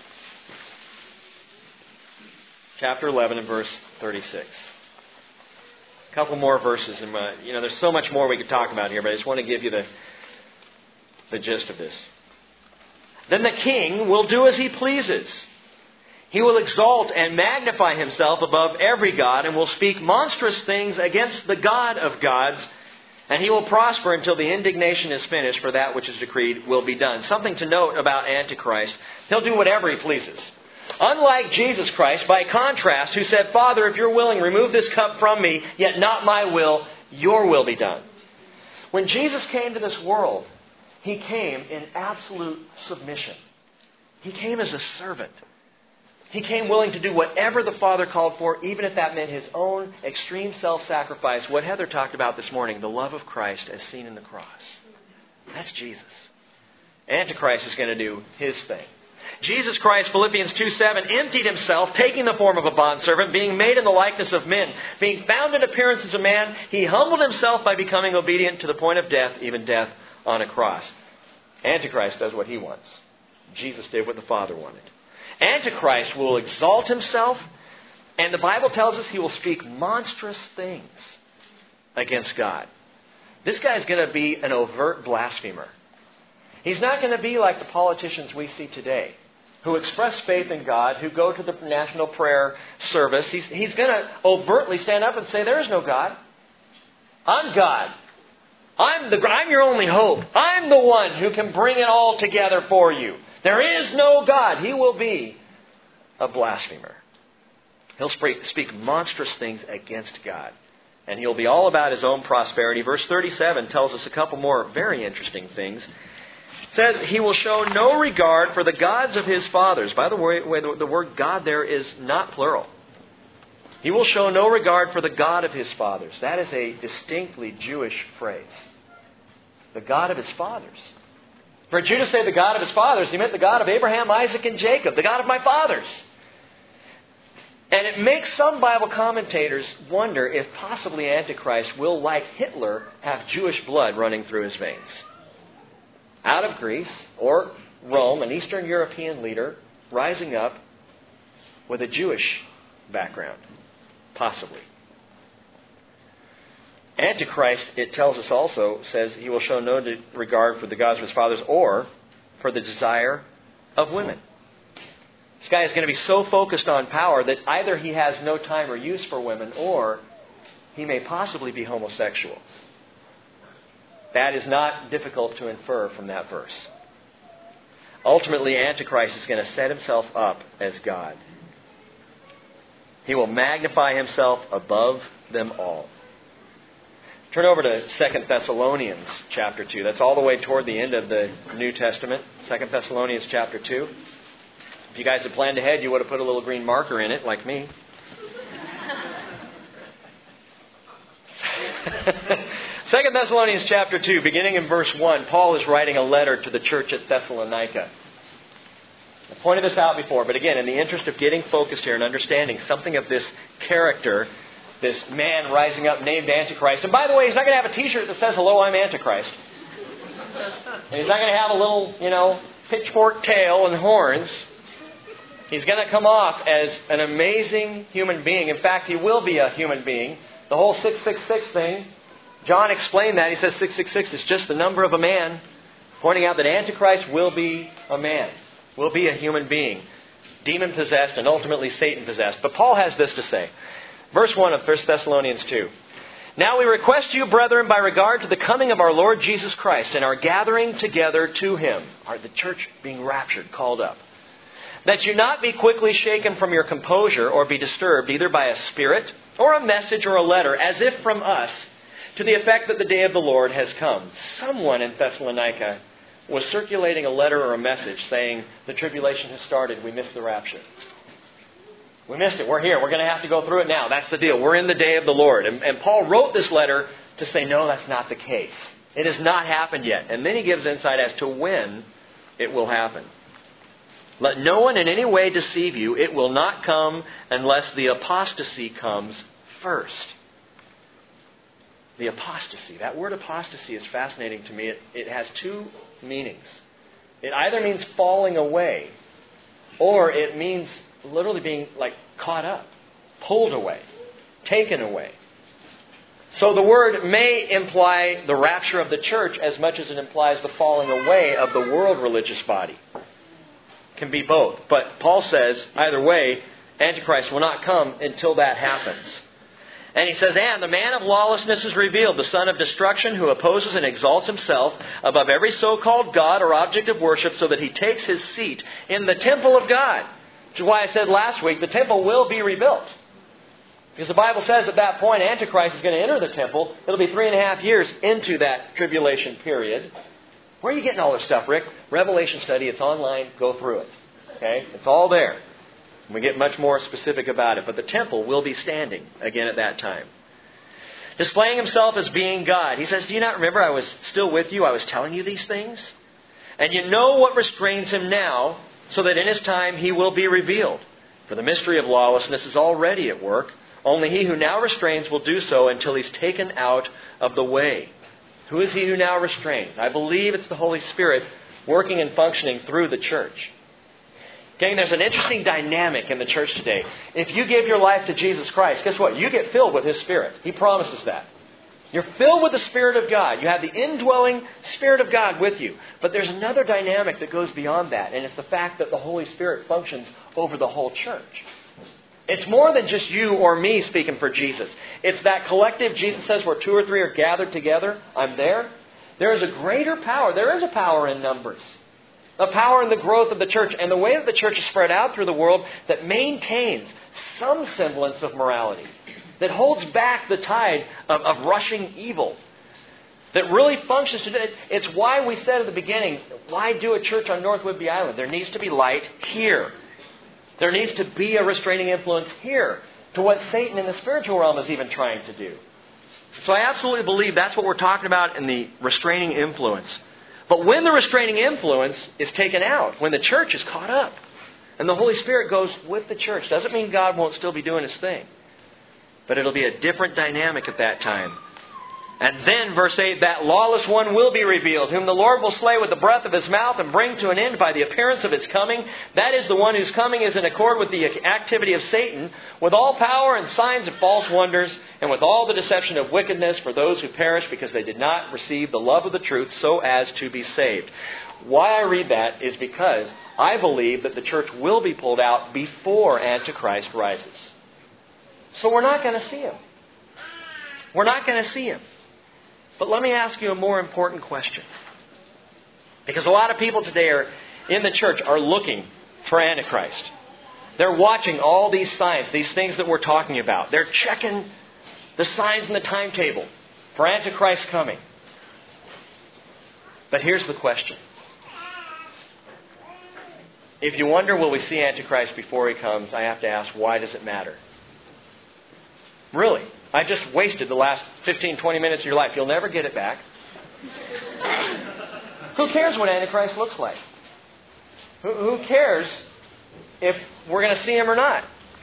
S1: Chapter 11 and verse 36. A couple more verses. And there's so much more we could talk about here, but I just want to give you the gist of this. Then the king will do as he pleases. He will exalt and magnify himself above every god and will speak monstrous things against the God of gods. And he will prosper until the indignation is finished, for that which is decreed will be done. Something to note about Antichrist. He'll do whatever he pleases. Unlike Jesus Christ, by contrast, who said, Father, if you're willing, remove this cup from me, yet not my will, your will be done. When Jesus came to this world, he came in absolute submission. He came as a servant. He came willing to do whatever the Father called for, even if that meant his own extreme self-sacrifice. What Heather talked about this morning, the love of Christ as seen in the cross. That's Jesus. Antichrist is going to do his thing. Jesus Christ, Philippians 2:7, emptied himself, taking the form of a bondservant, being made in the likeness of men. Being found in appearance as a man, he humbled himself by becoming obedient to the point of death, even death on a cross. Antichrist does what he wants. Jesus did what the Father wanted. Antichrist will exalt himself, and the Bible tells us he will speak monstrous things against God. This guy's going to be an overt blasphemer. He's not going to be like the politicians we see today, who express faith in God, who go to the national prayer service. He's going to overtly stand up and say, there is no God. I'm God. I'm your only hope. I'm the one who can bring it all together for you. There is no God. He will be a blasphemer. He'll speak monstrous things against God. And he'll be all about his own prosperity. Verse 37 tells us a couple more very interesting things. It says, he will show no regard for the gods of his fathers. By the way, the word God there is not plural. He will show no regard for the God of his fathers. That is a distinctly Jewish phrase. The God of his fathers. For a Jew to say the God of his fathers, he meant the God of Abraham, Isaac, and Jacob. The God of my fathers. And it makes some Bible commentators wonder if possibly Antichrist will, like Hitler, have Jewish blood running through his veins. Out of Greece or Rome, an Eastern European leader rising up with a Jewish background. Possibly. Antichrist, it tells us also, says he will show no regard for the gods of his fathers or for the desire of women. This guy is going to be so focused on power that either he has no time or use for women or he may possibly be homosexual. That is not difficult to infer from that verse. Ultimately, Antichrist is going to set himself up as God. He will magnify himself above them all. Turn over to 2 Thessalonians chapter 2. That's all the way toward the end of the New Testament. 2 Thessalonians chapter 2. If you guys had planned ahead, you would have put a little green marker in it, like me. 2 Thessalonians chapter 2, beginning in verse 1, Paul is writing a letter to the church at Thessalonica. I pointed this out before, but again, in the interest of getting focused here and understanding something of this character, this man rising up named Antichrist. And by the way, he's not going to have a t-shirt that says, "Hello, I'm Antichrist." And he's not going to have a little, pitchfork tail and horns. He's going to come off as an amazing human being. In fact, he will be a human being. The whole 666 thing, John explained that. He says 666 is just the number of a man, pointing out that Antichrist will be a man, will be a human being, demon-possessed and ultimately Satan-possessed. But Paul has this to say. Verse 1 of 1 Thessalonians 2. Now we request you, brethren, by regard to the coming of our Lord Jesus Christ and our gathering together to Him, the church being raptured, called up, that you not be quickly shaken from your composure or be disturbed either by a spirit or a message or a letter, as if from us, to the effect that the day of the Lord has come. Someone in Thessalonica was circulating a letter or a message saying the tribulation has started, we missed the rapture. We missed it. We're here. We're going to have to go through it now. That's the deal. We're in the day of the Lord. And Paul wrote this letter to say, no, that's not the case. It has not happened yet. And then he gives insight as to when it will happen. Let no one in any way deceive you. It will not come unless the apostasy comes first. The apostasy. That word apostasy is fascinating to me. It has two meanings. It either means falling away, or it means literally being caught up, pulled away, taken away. So the word may imply the rapture of the church as much as it implies the falling away of the world religious body. It can be both. But Paul says, either way, Antichrist will not come until that happens. And he says, and the man of lawlessness is revealed, the son of destruction, who opposes and exalts himself above every so-called God or object of worship, so that he takes his seat in the temple of God. Which is why I said last week, the temple will be rebuilt. Because the Bible says at that point, Antichrist is going to enter the temple. It'll be 3.5 years into that tribulation period. Where are you getting all this stuff, Rick? Revelation study. It's online. Go through it. Okay? It's all there. And we get much more specific about it. But the temple will be standing again at that time. Displaying himself as being God. He says, do you not remember I was still with you? I was telling you these things. And you know what restrains him now, so that in his time he will be revealed. For the mystery of lawlessness is already at work. Only he who now restrains will do so until he's taken out of the way. Who is he who now restrains? I believe it's the Holy Spirit working and functioning through the church. Okay, there's an interesting dynamic in the church today. If you give your life to Jesus Christ, guess what? You get filled with His Spirit. He promises that. You're filled with the Spirit of God. You have the indwelling Spirit of God with you. But there's another dynamic that goes beyond that, and it's the fact that the Holy Spirit functions over the whole church. It's more than just you or me speaking for Jesus. It's that collective, Jesus says, where 2 or 3 are gathered together, I'm there. There is a greater power. There is a power in numbers. A power in the growth of the church and the way that the church is spread out through the world that maintains some semblance of morality. that holds back the tide of rushing evil, that really functions today. It's why we said at the beginning, why do a church on North Whidbey Island? There needs to be light here. There needs to be a restraining influence here to what Satan in the spiritual realm is even trying to do. So I absolutely believe that's what we're talking about in the restraining influence. But when the restraining influence is taken out, when the church is caught up, and the Holy Spirit goes with the church, doesn't mean God won't still be doing His thing. But it'll be a different dynamic at that time. And then, verse 8, that lawless one will be revealed, whom the Lord will slay with the breath of His mouth and bring to an end by the appearance of His coming. That is the one whose coming is in accord with the activity of Satan, with all power and signs of false wonders, and with all the deception of wickedness for those who perish because they did not receive the love of the truth so as to be saved. Why I read that is because I believe that the church will be pulled out before Antichrist rises. So we're not going to see him. We're not going to see him. But let me ask you a more important question. Because a lot of people today in the church are looking for Antichrist. They're watching all these signs, these things that we're talking about. They're checking the signs in the timetable for Antichrist coming. But here's the question. If you wonder, will we see Antichrist before he comes, I have to ask, why does it matter? Really? I just wasted the last 15, 20 minutes of your life. You'll never get it back. Who cares what Antichrist looks like? Who cares if we're going to see him or not?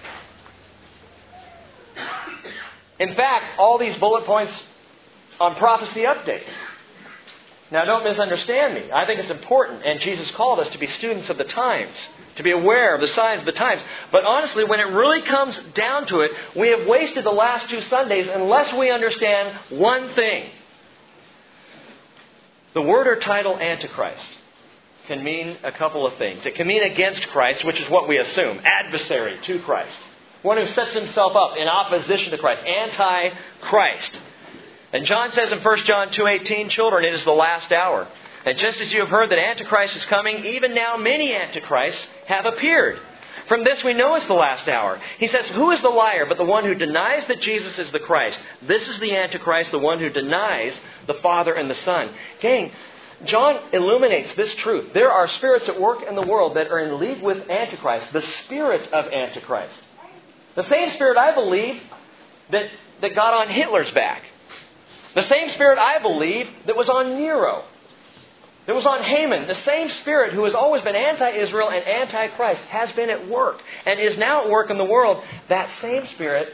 S1: In fact, all these bullet points on prophecy update. Now, don't misunderstand me. I think it's important, and Jesus called us to be students of the times, to be aware of the signs of the times. But honestly, when it really comes down to it, we have wasted the last 2 Sundays unless we understand one thing. The word or title Antichrist can mean a couple of things. It can mean against Christ, which is what we assume, adversary to Christ. One who sets himself up in opposition to Christ, anti-Christ. And John says in 1 John 2:18, children, it is the last hour. And just as you have heard that Antichrist is coming, even now many Antichrists have appeared. From this we know it's the last hour. He says, who is the liar but the one who denies that Jesus is the Christ? This is the Antichrist, the one who denies the Father and the Son. Gang, John illuminates this truth. There are spirits at work in the world that are in league with Antichrist, the spirit of Antichrist. The same spirit I believe that got on Hitler's back. The same spirit I believe that was on Nero. That was on Haman. The same spirit who has always been anti-Israel and anti-Christ has been at work and is now at work in the world. That same spirit.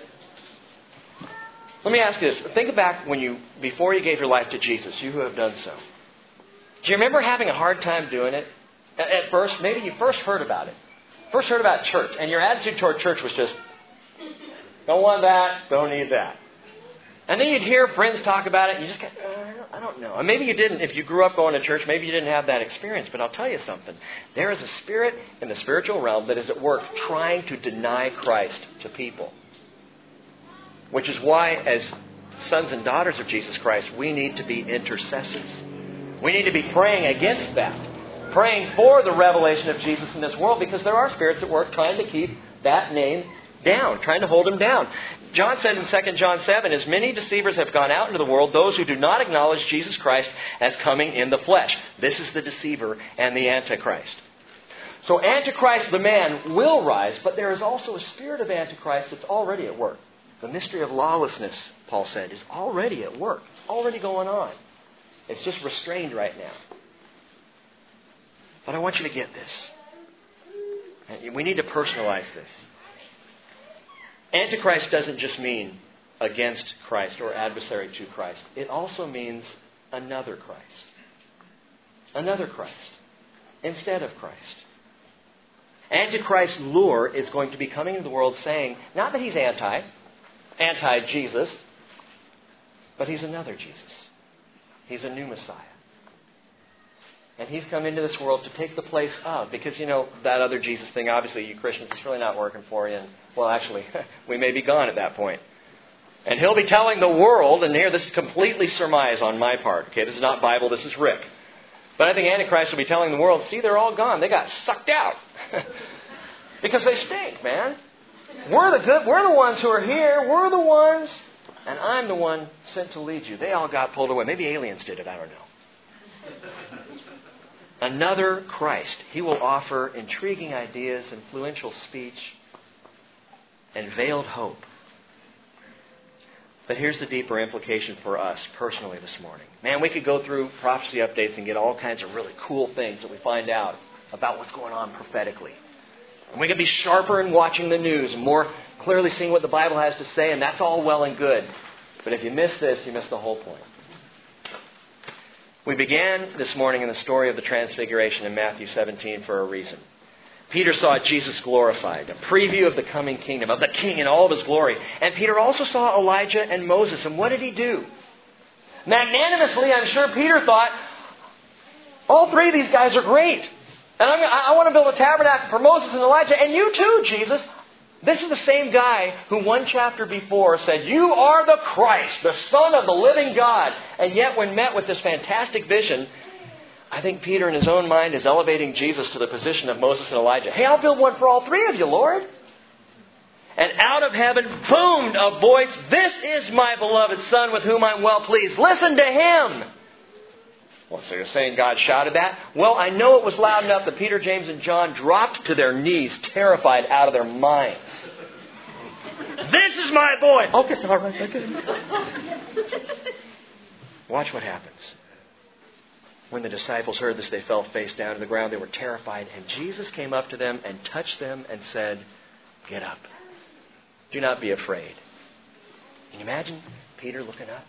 S1: Let me ask you this. Think back before you gave your life to Jesus, you who have done so. Do you remember having a hard time doing it? At first, maybe you first heard about it. First heard about church. And your attitude toward church was just, don't want that, don't need that. And then you'd hear friends talk about it, and you just go, I don't know. And maybe you didn't. If you grew up going to church, maybe you didn't have that experience. But I'll tell you something. There is a spirit in the spiritual realm that is at work trying to deny Christ to people. Which is why, as sons and daughters of Jesus Christ, we need to be intercessors. We need to be praying against that. Praying for the revelation of Jesus in this world, because there are spirits at work trying to keep that name down, trying to hold him down. John said in 2 John 7, as many deceivers have gone out into the world, those who do not acknowledge Jesus Christ as coming in the flesh. This is the deceiver and the Antichrist. So Antichrist, the man, will rise, but there is also a spirit of Antichrist that's already at work. The mystery of lawlessness, Paul said, is already at work. It's already going on. It's just restrained right now. But I want you to get this. And we need to personalize this. Antichrist doesn't just mean against Christ or adversary to Christ. It also means another Christ. Another Christ instead of Christ. Antichrist's lure is going to be coming into the world saying, not that he's anti-Jesus, but he's another Jesus. He's a new Messiah. And he's come into this world to take the place of, because, that other Jesus thing, obviously, you Christians, it's really not working for you. And, well, actually, we may be gone at that point. And he'll be telling the world, and here, this is completely surmise on my part. Okay, this is not Bible, this is Rick. But I think Antichrist will be telling the world, see, they're all gone. They got sucked out. Because they stink, man. We're the good. We're the ones who are here. We're the ones. And I'm the one sent to lead you. They all got pulled away. Maybe aliens did it. I don't know. Another Christ. He will offer intriguing ideas, influential speech, and veiled hope. But here's the deeper implication for us personally this morning. Man, we could go through prophecy updates and get all kinds of really cool things that we find out about what's going on prophetically. And we could be sharper in watching the news and more clearly seeing what the Bible has to say, and that's all well and good. But if you miss this, you miss the whole point. We began this morning in the story of the Transfiguration in Matthew 17 for a reason. Peter saw Jesus glorified, a preview of the coming kingdom, of the King in all of His glory. And Peter also saw Elijah and Moses. And what did he do? Magnanimously, I'm sure Peter thought, all three of these guys are great. And I want to build a tabernacle for Moses and Elijah. And you too, Jesus. This is the same guy who one chapter before said, you are the Christ, the Son of the living God. And yet when met with this fantastic vision, I think Peter in his own mind is elevating Jesus to the position of Moses and Elijah. Hey, I'll build one for all three of you, Lord. And out of heaven boomed a voice, this is my beloved Son with whom I'm well pleased. Listen to Him. Well, so you're saying God shouted that? Well, I know it was loud enough that Peter, James, and John dropped to their knees, terrified out of their minds. This is my boy. Okay, all right, okay. Watch what happens. When the disciples heard this, they fell face down to the ground. They were terrified. And Jesus came up to them and touched them and said, get up. Do not be afraid. Can you imagine Peter looking up?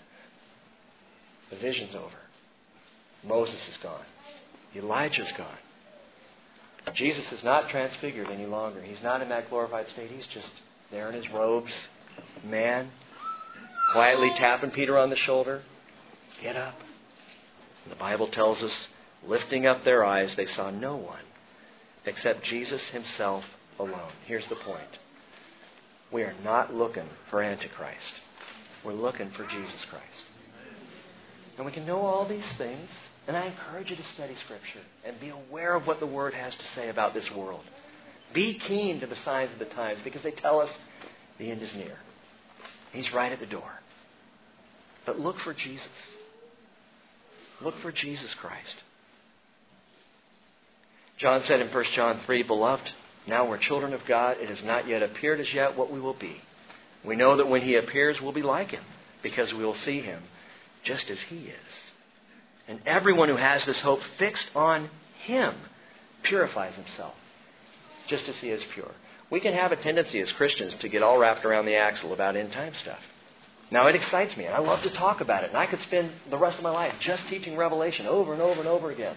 S1: The vision's over. Moses is gone. Elijah's gone. Jesus is not transfigured any longer. He's not in that glorified state. He's just there in His robes. Man, quietly tapping Peter on the shoulder. Get up. And the Bible tells us, lifting up their eyes, they saw no one except Jesus Himself alone. Here's the point. We are not looking for Antichrist. We're looking for Jesus Christ. And we can know all these things. And I encourage you to study Scripture and be aware of what the Word has to say about this world. Be keen to the signs of the times because they tell us the end is near. He's right at the door. But look for Jesus. Look for Jesus Christ. John said in 1 John 3, Beloved, now we're children of God. It has not yet appeared as yet what we will be. We know that when He appears, we'll be like Him because we will see Him just as He is. And everyone who has this hope fixed on Him purifies himself, just as He is pure. We can have a tendency as Christians to get all wrapped around the axle about end-time stuff. Now, it excites me, and I love to talk about it. And I could spend the rest of my life just teaching Revelation over and over and over again.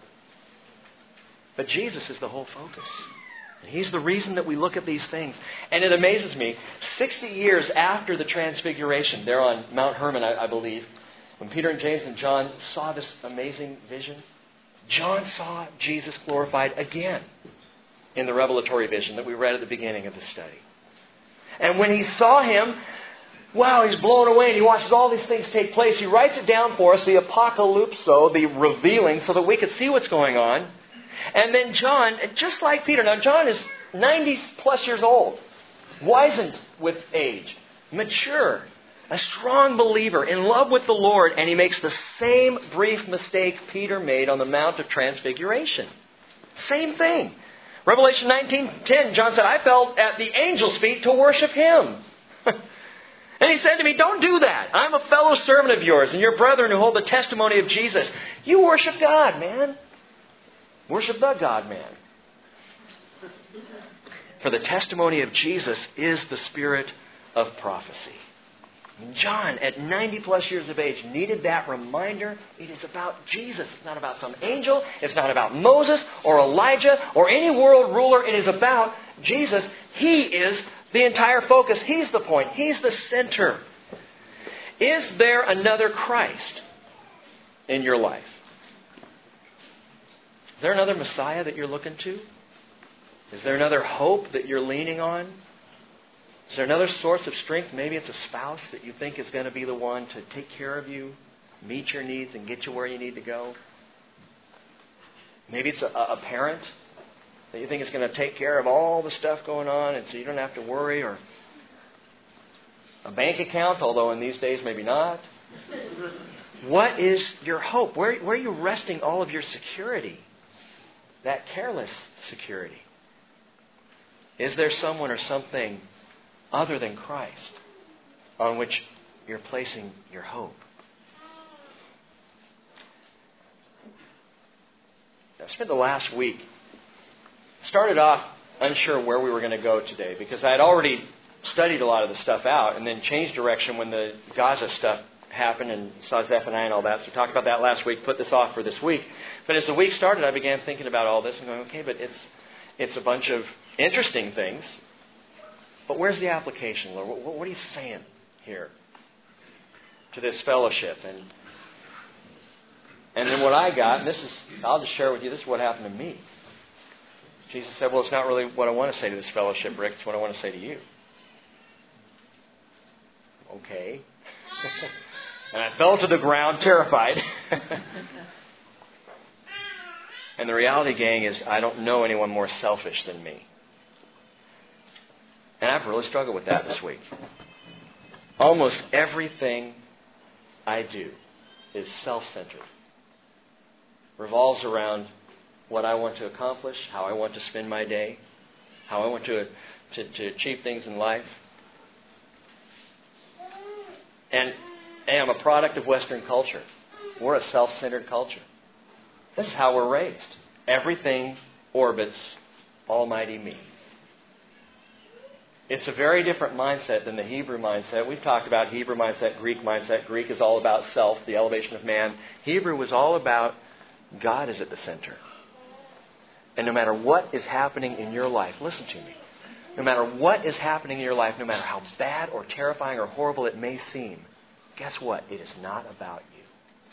S1: But Jesus is the whole focus. And He's the reason that we look at these things. And it amazes me, 60 years after the Transfiguration, there on Mount Hermon, I believe, when Peter and James and John saw this amazing vision, John saw Jesus glorified again in the revelatory vision that we read at the beginning of the study. And when he saw Him, wow, he's blown away and he watches all these things take place. He writes it down for us, the apocalypso, the revealing, so that we could see what's going on. And then John, just like Peter, now John is 90 plus years old, wizened with age, mature, a strong believer, in love with the Lord, and he makes the same brief mistake Peter made on the Mount of Transfiguration. Same thing. Revelation 19:10, John said, I fell at the angel's feet to worship Him. And he said to me, don't do that. I'm a fellow servant of yours and your brethren who hold the testimony of Jesus. You worship God, man. Worship the God, man. For the testimony of Jesus is the spirit of prophecy. John, at 90 plus years of age, needed that reminder. It is about Jesus. It's not about some angel. It's not about Moses or Elijah or any world ruler. It is about Jesus. He is the entire focus. He's the point. He's the center. Is there another Christ in your life? Is there another Messiah that you're looking to? Is there another hope that you're leaning on? Is there another source of strength? Maybe it's a spouse that you think is going to be the one to take care of you, meet your needs, and get you where you need to go. Maybe it's a parent that you think is going to take care of all the stuff going on and so you don't have to worry, or a bank account, although in these days maybe not. What is your hope? Where are you resting all of your security? That careless security. Is there someone or something other than Christ on which you're placing your hope? I spent the last week, started off unsure where we were going to go today because I had already studied a lot of the stuff out and then changed direction when the Gaza stuff happened and saw Zephaniah and all that. So we talked about that last week, put this off for this week. But as the week started, I began thinking about all this and going, okay, but it's a bunch of interesting things. But where's the application, Lord? What are you saying here to this fellowship? And then what I got, and I'll just share with you, this is what happened to me. Jesus said, well, it's not really what I want to say to this fellowship, Rick. It's what I want to say to you. Okay. And I fell to the ground, terrified. And the reality, gang, is I don't know anyone more selfish than me. And I've really struggled with that this week. Almost everything I do is self-centered. Revolves around what I want to accomplish, how I want to spend my day, how I want to achieve things in life. And I'm a product of Western culture. We're a self-centered culture. This is how we're raised. Everything orbits Almighty Me. It's a very different mindset than the Hebrew mindset. We've talked about Hebrew mindset, Greek mindset. Greek is all about self, the elevation of man. Hebrew was all about God is at the center. And no matter what is happening in your life, listen to me. No matter what is happening in your life, no matter how bad or terrifying or horrible it may seem, guess what? It is not about you.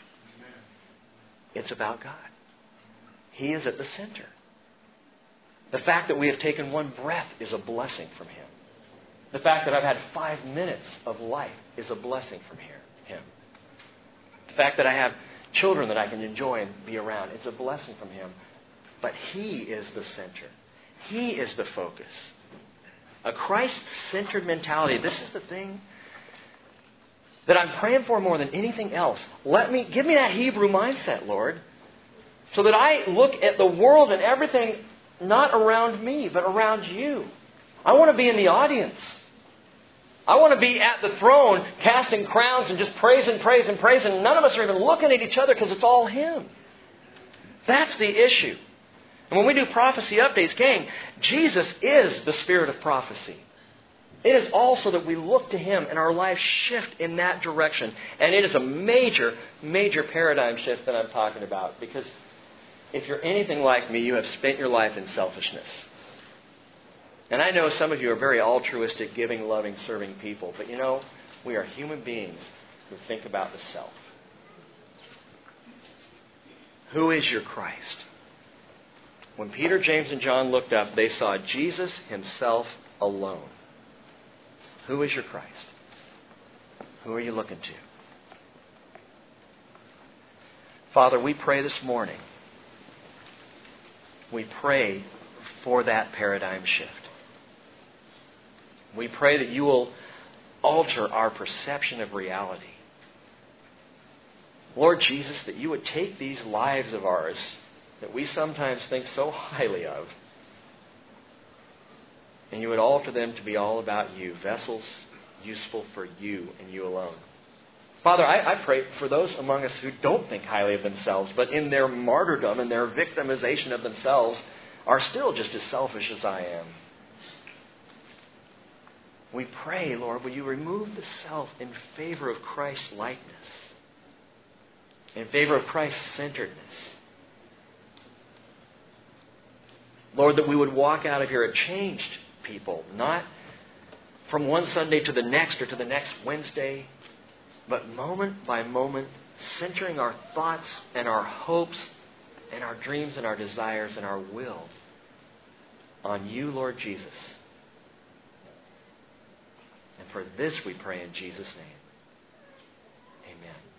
S1: It's about God. He is at the center. The fact that we have taken one breath is a blessing from Him. The fact that I've had 5 minutes of life is a blessing from Him. The fact that I have children that I can enjoy and be around is a blessing from Him. But He is the center. He is the focus. A Christ-centered mentality. This is the thing that I'm praying for more than anything else. Give me that Hebrew mindset, Lord, so that I look at the world and everything not around me, but around You. I want to be in the audience. I want to be at the throne, casting crowns and just praising. None of us are even looking at each other because it's all Him. That's the issue. And when we do prophecy updates, gang, Jesus is the spirit of prophecy. It is also that we look to Him and our lives shift in that direction. And it is a major, major paradigm shift that I'm talking about. Because if you're anything like me, you have spent your life in selfishness. And I know some of you are very altruistic, giving, loving, serving people. But we are human beings who think about the self. Who is your Christ? When Peter, James, and John looked up, they saw Jesus Himself alone. Who is your Christ? Who are you looking to? Father, we pray this morning. We pray for that paradigm shift. We pray that You will alter our perception of reality. Lord Jesus, that You would take these lives of ours that we sometimes think so highly of, and You would alter them to be all about You, vessels useful for You and You alone. Father, I pray for those among us who don't think highly of themselves, but in their martyrdom and their victimization of themselves are still just as selfish as I am. We pray, Lord, will You remove the self in favor of Christ's likeness, in favor of Christ's centeredness. Lord, that we would walk out of here a changed people, not from one Sunday to the next or to the next Wednesday, but moment by moment, centering our thoughts and our hopes and our dreams and our desires and our will on You, Lord Jesus. And for this we pray in Jesus' name. Amen.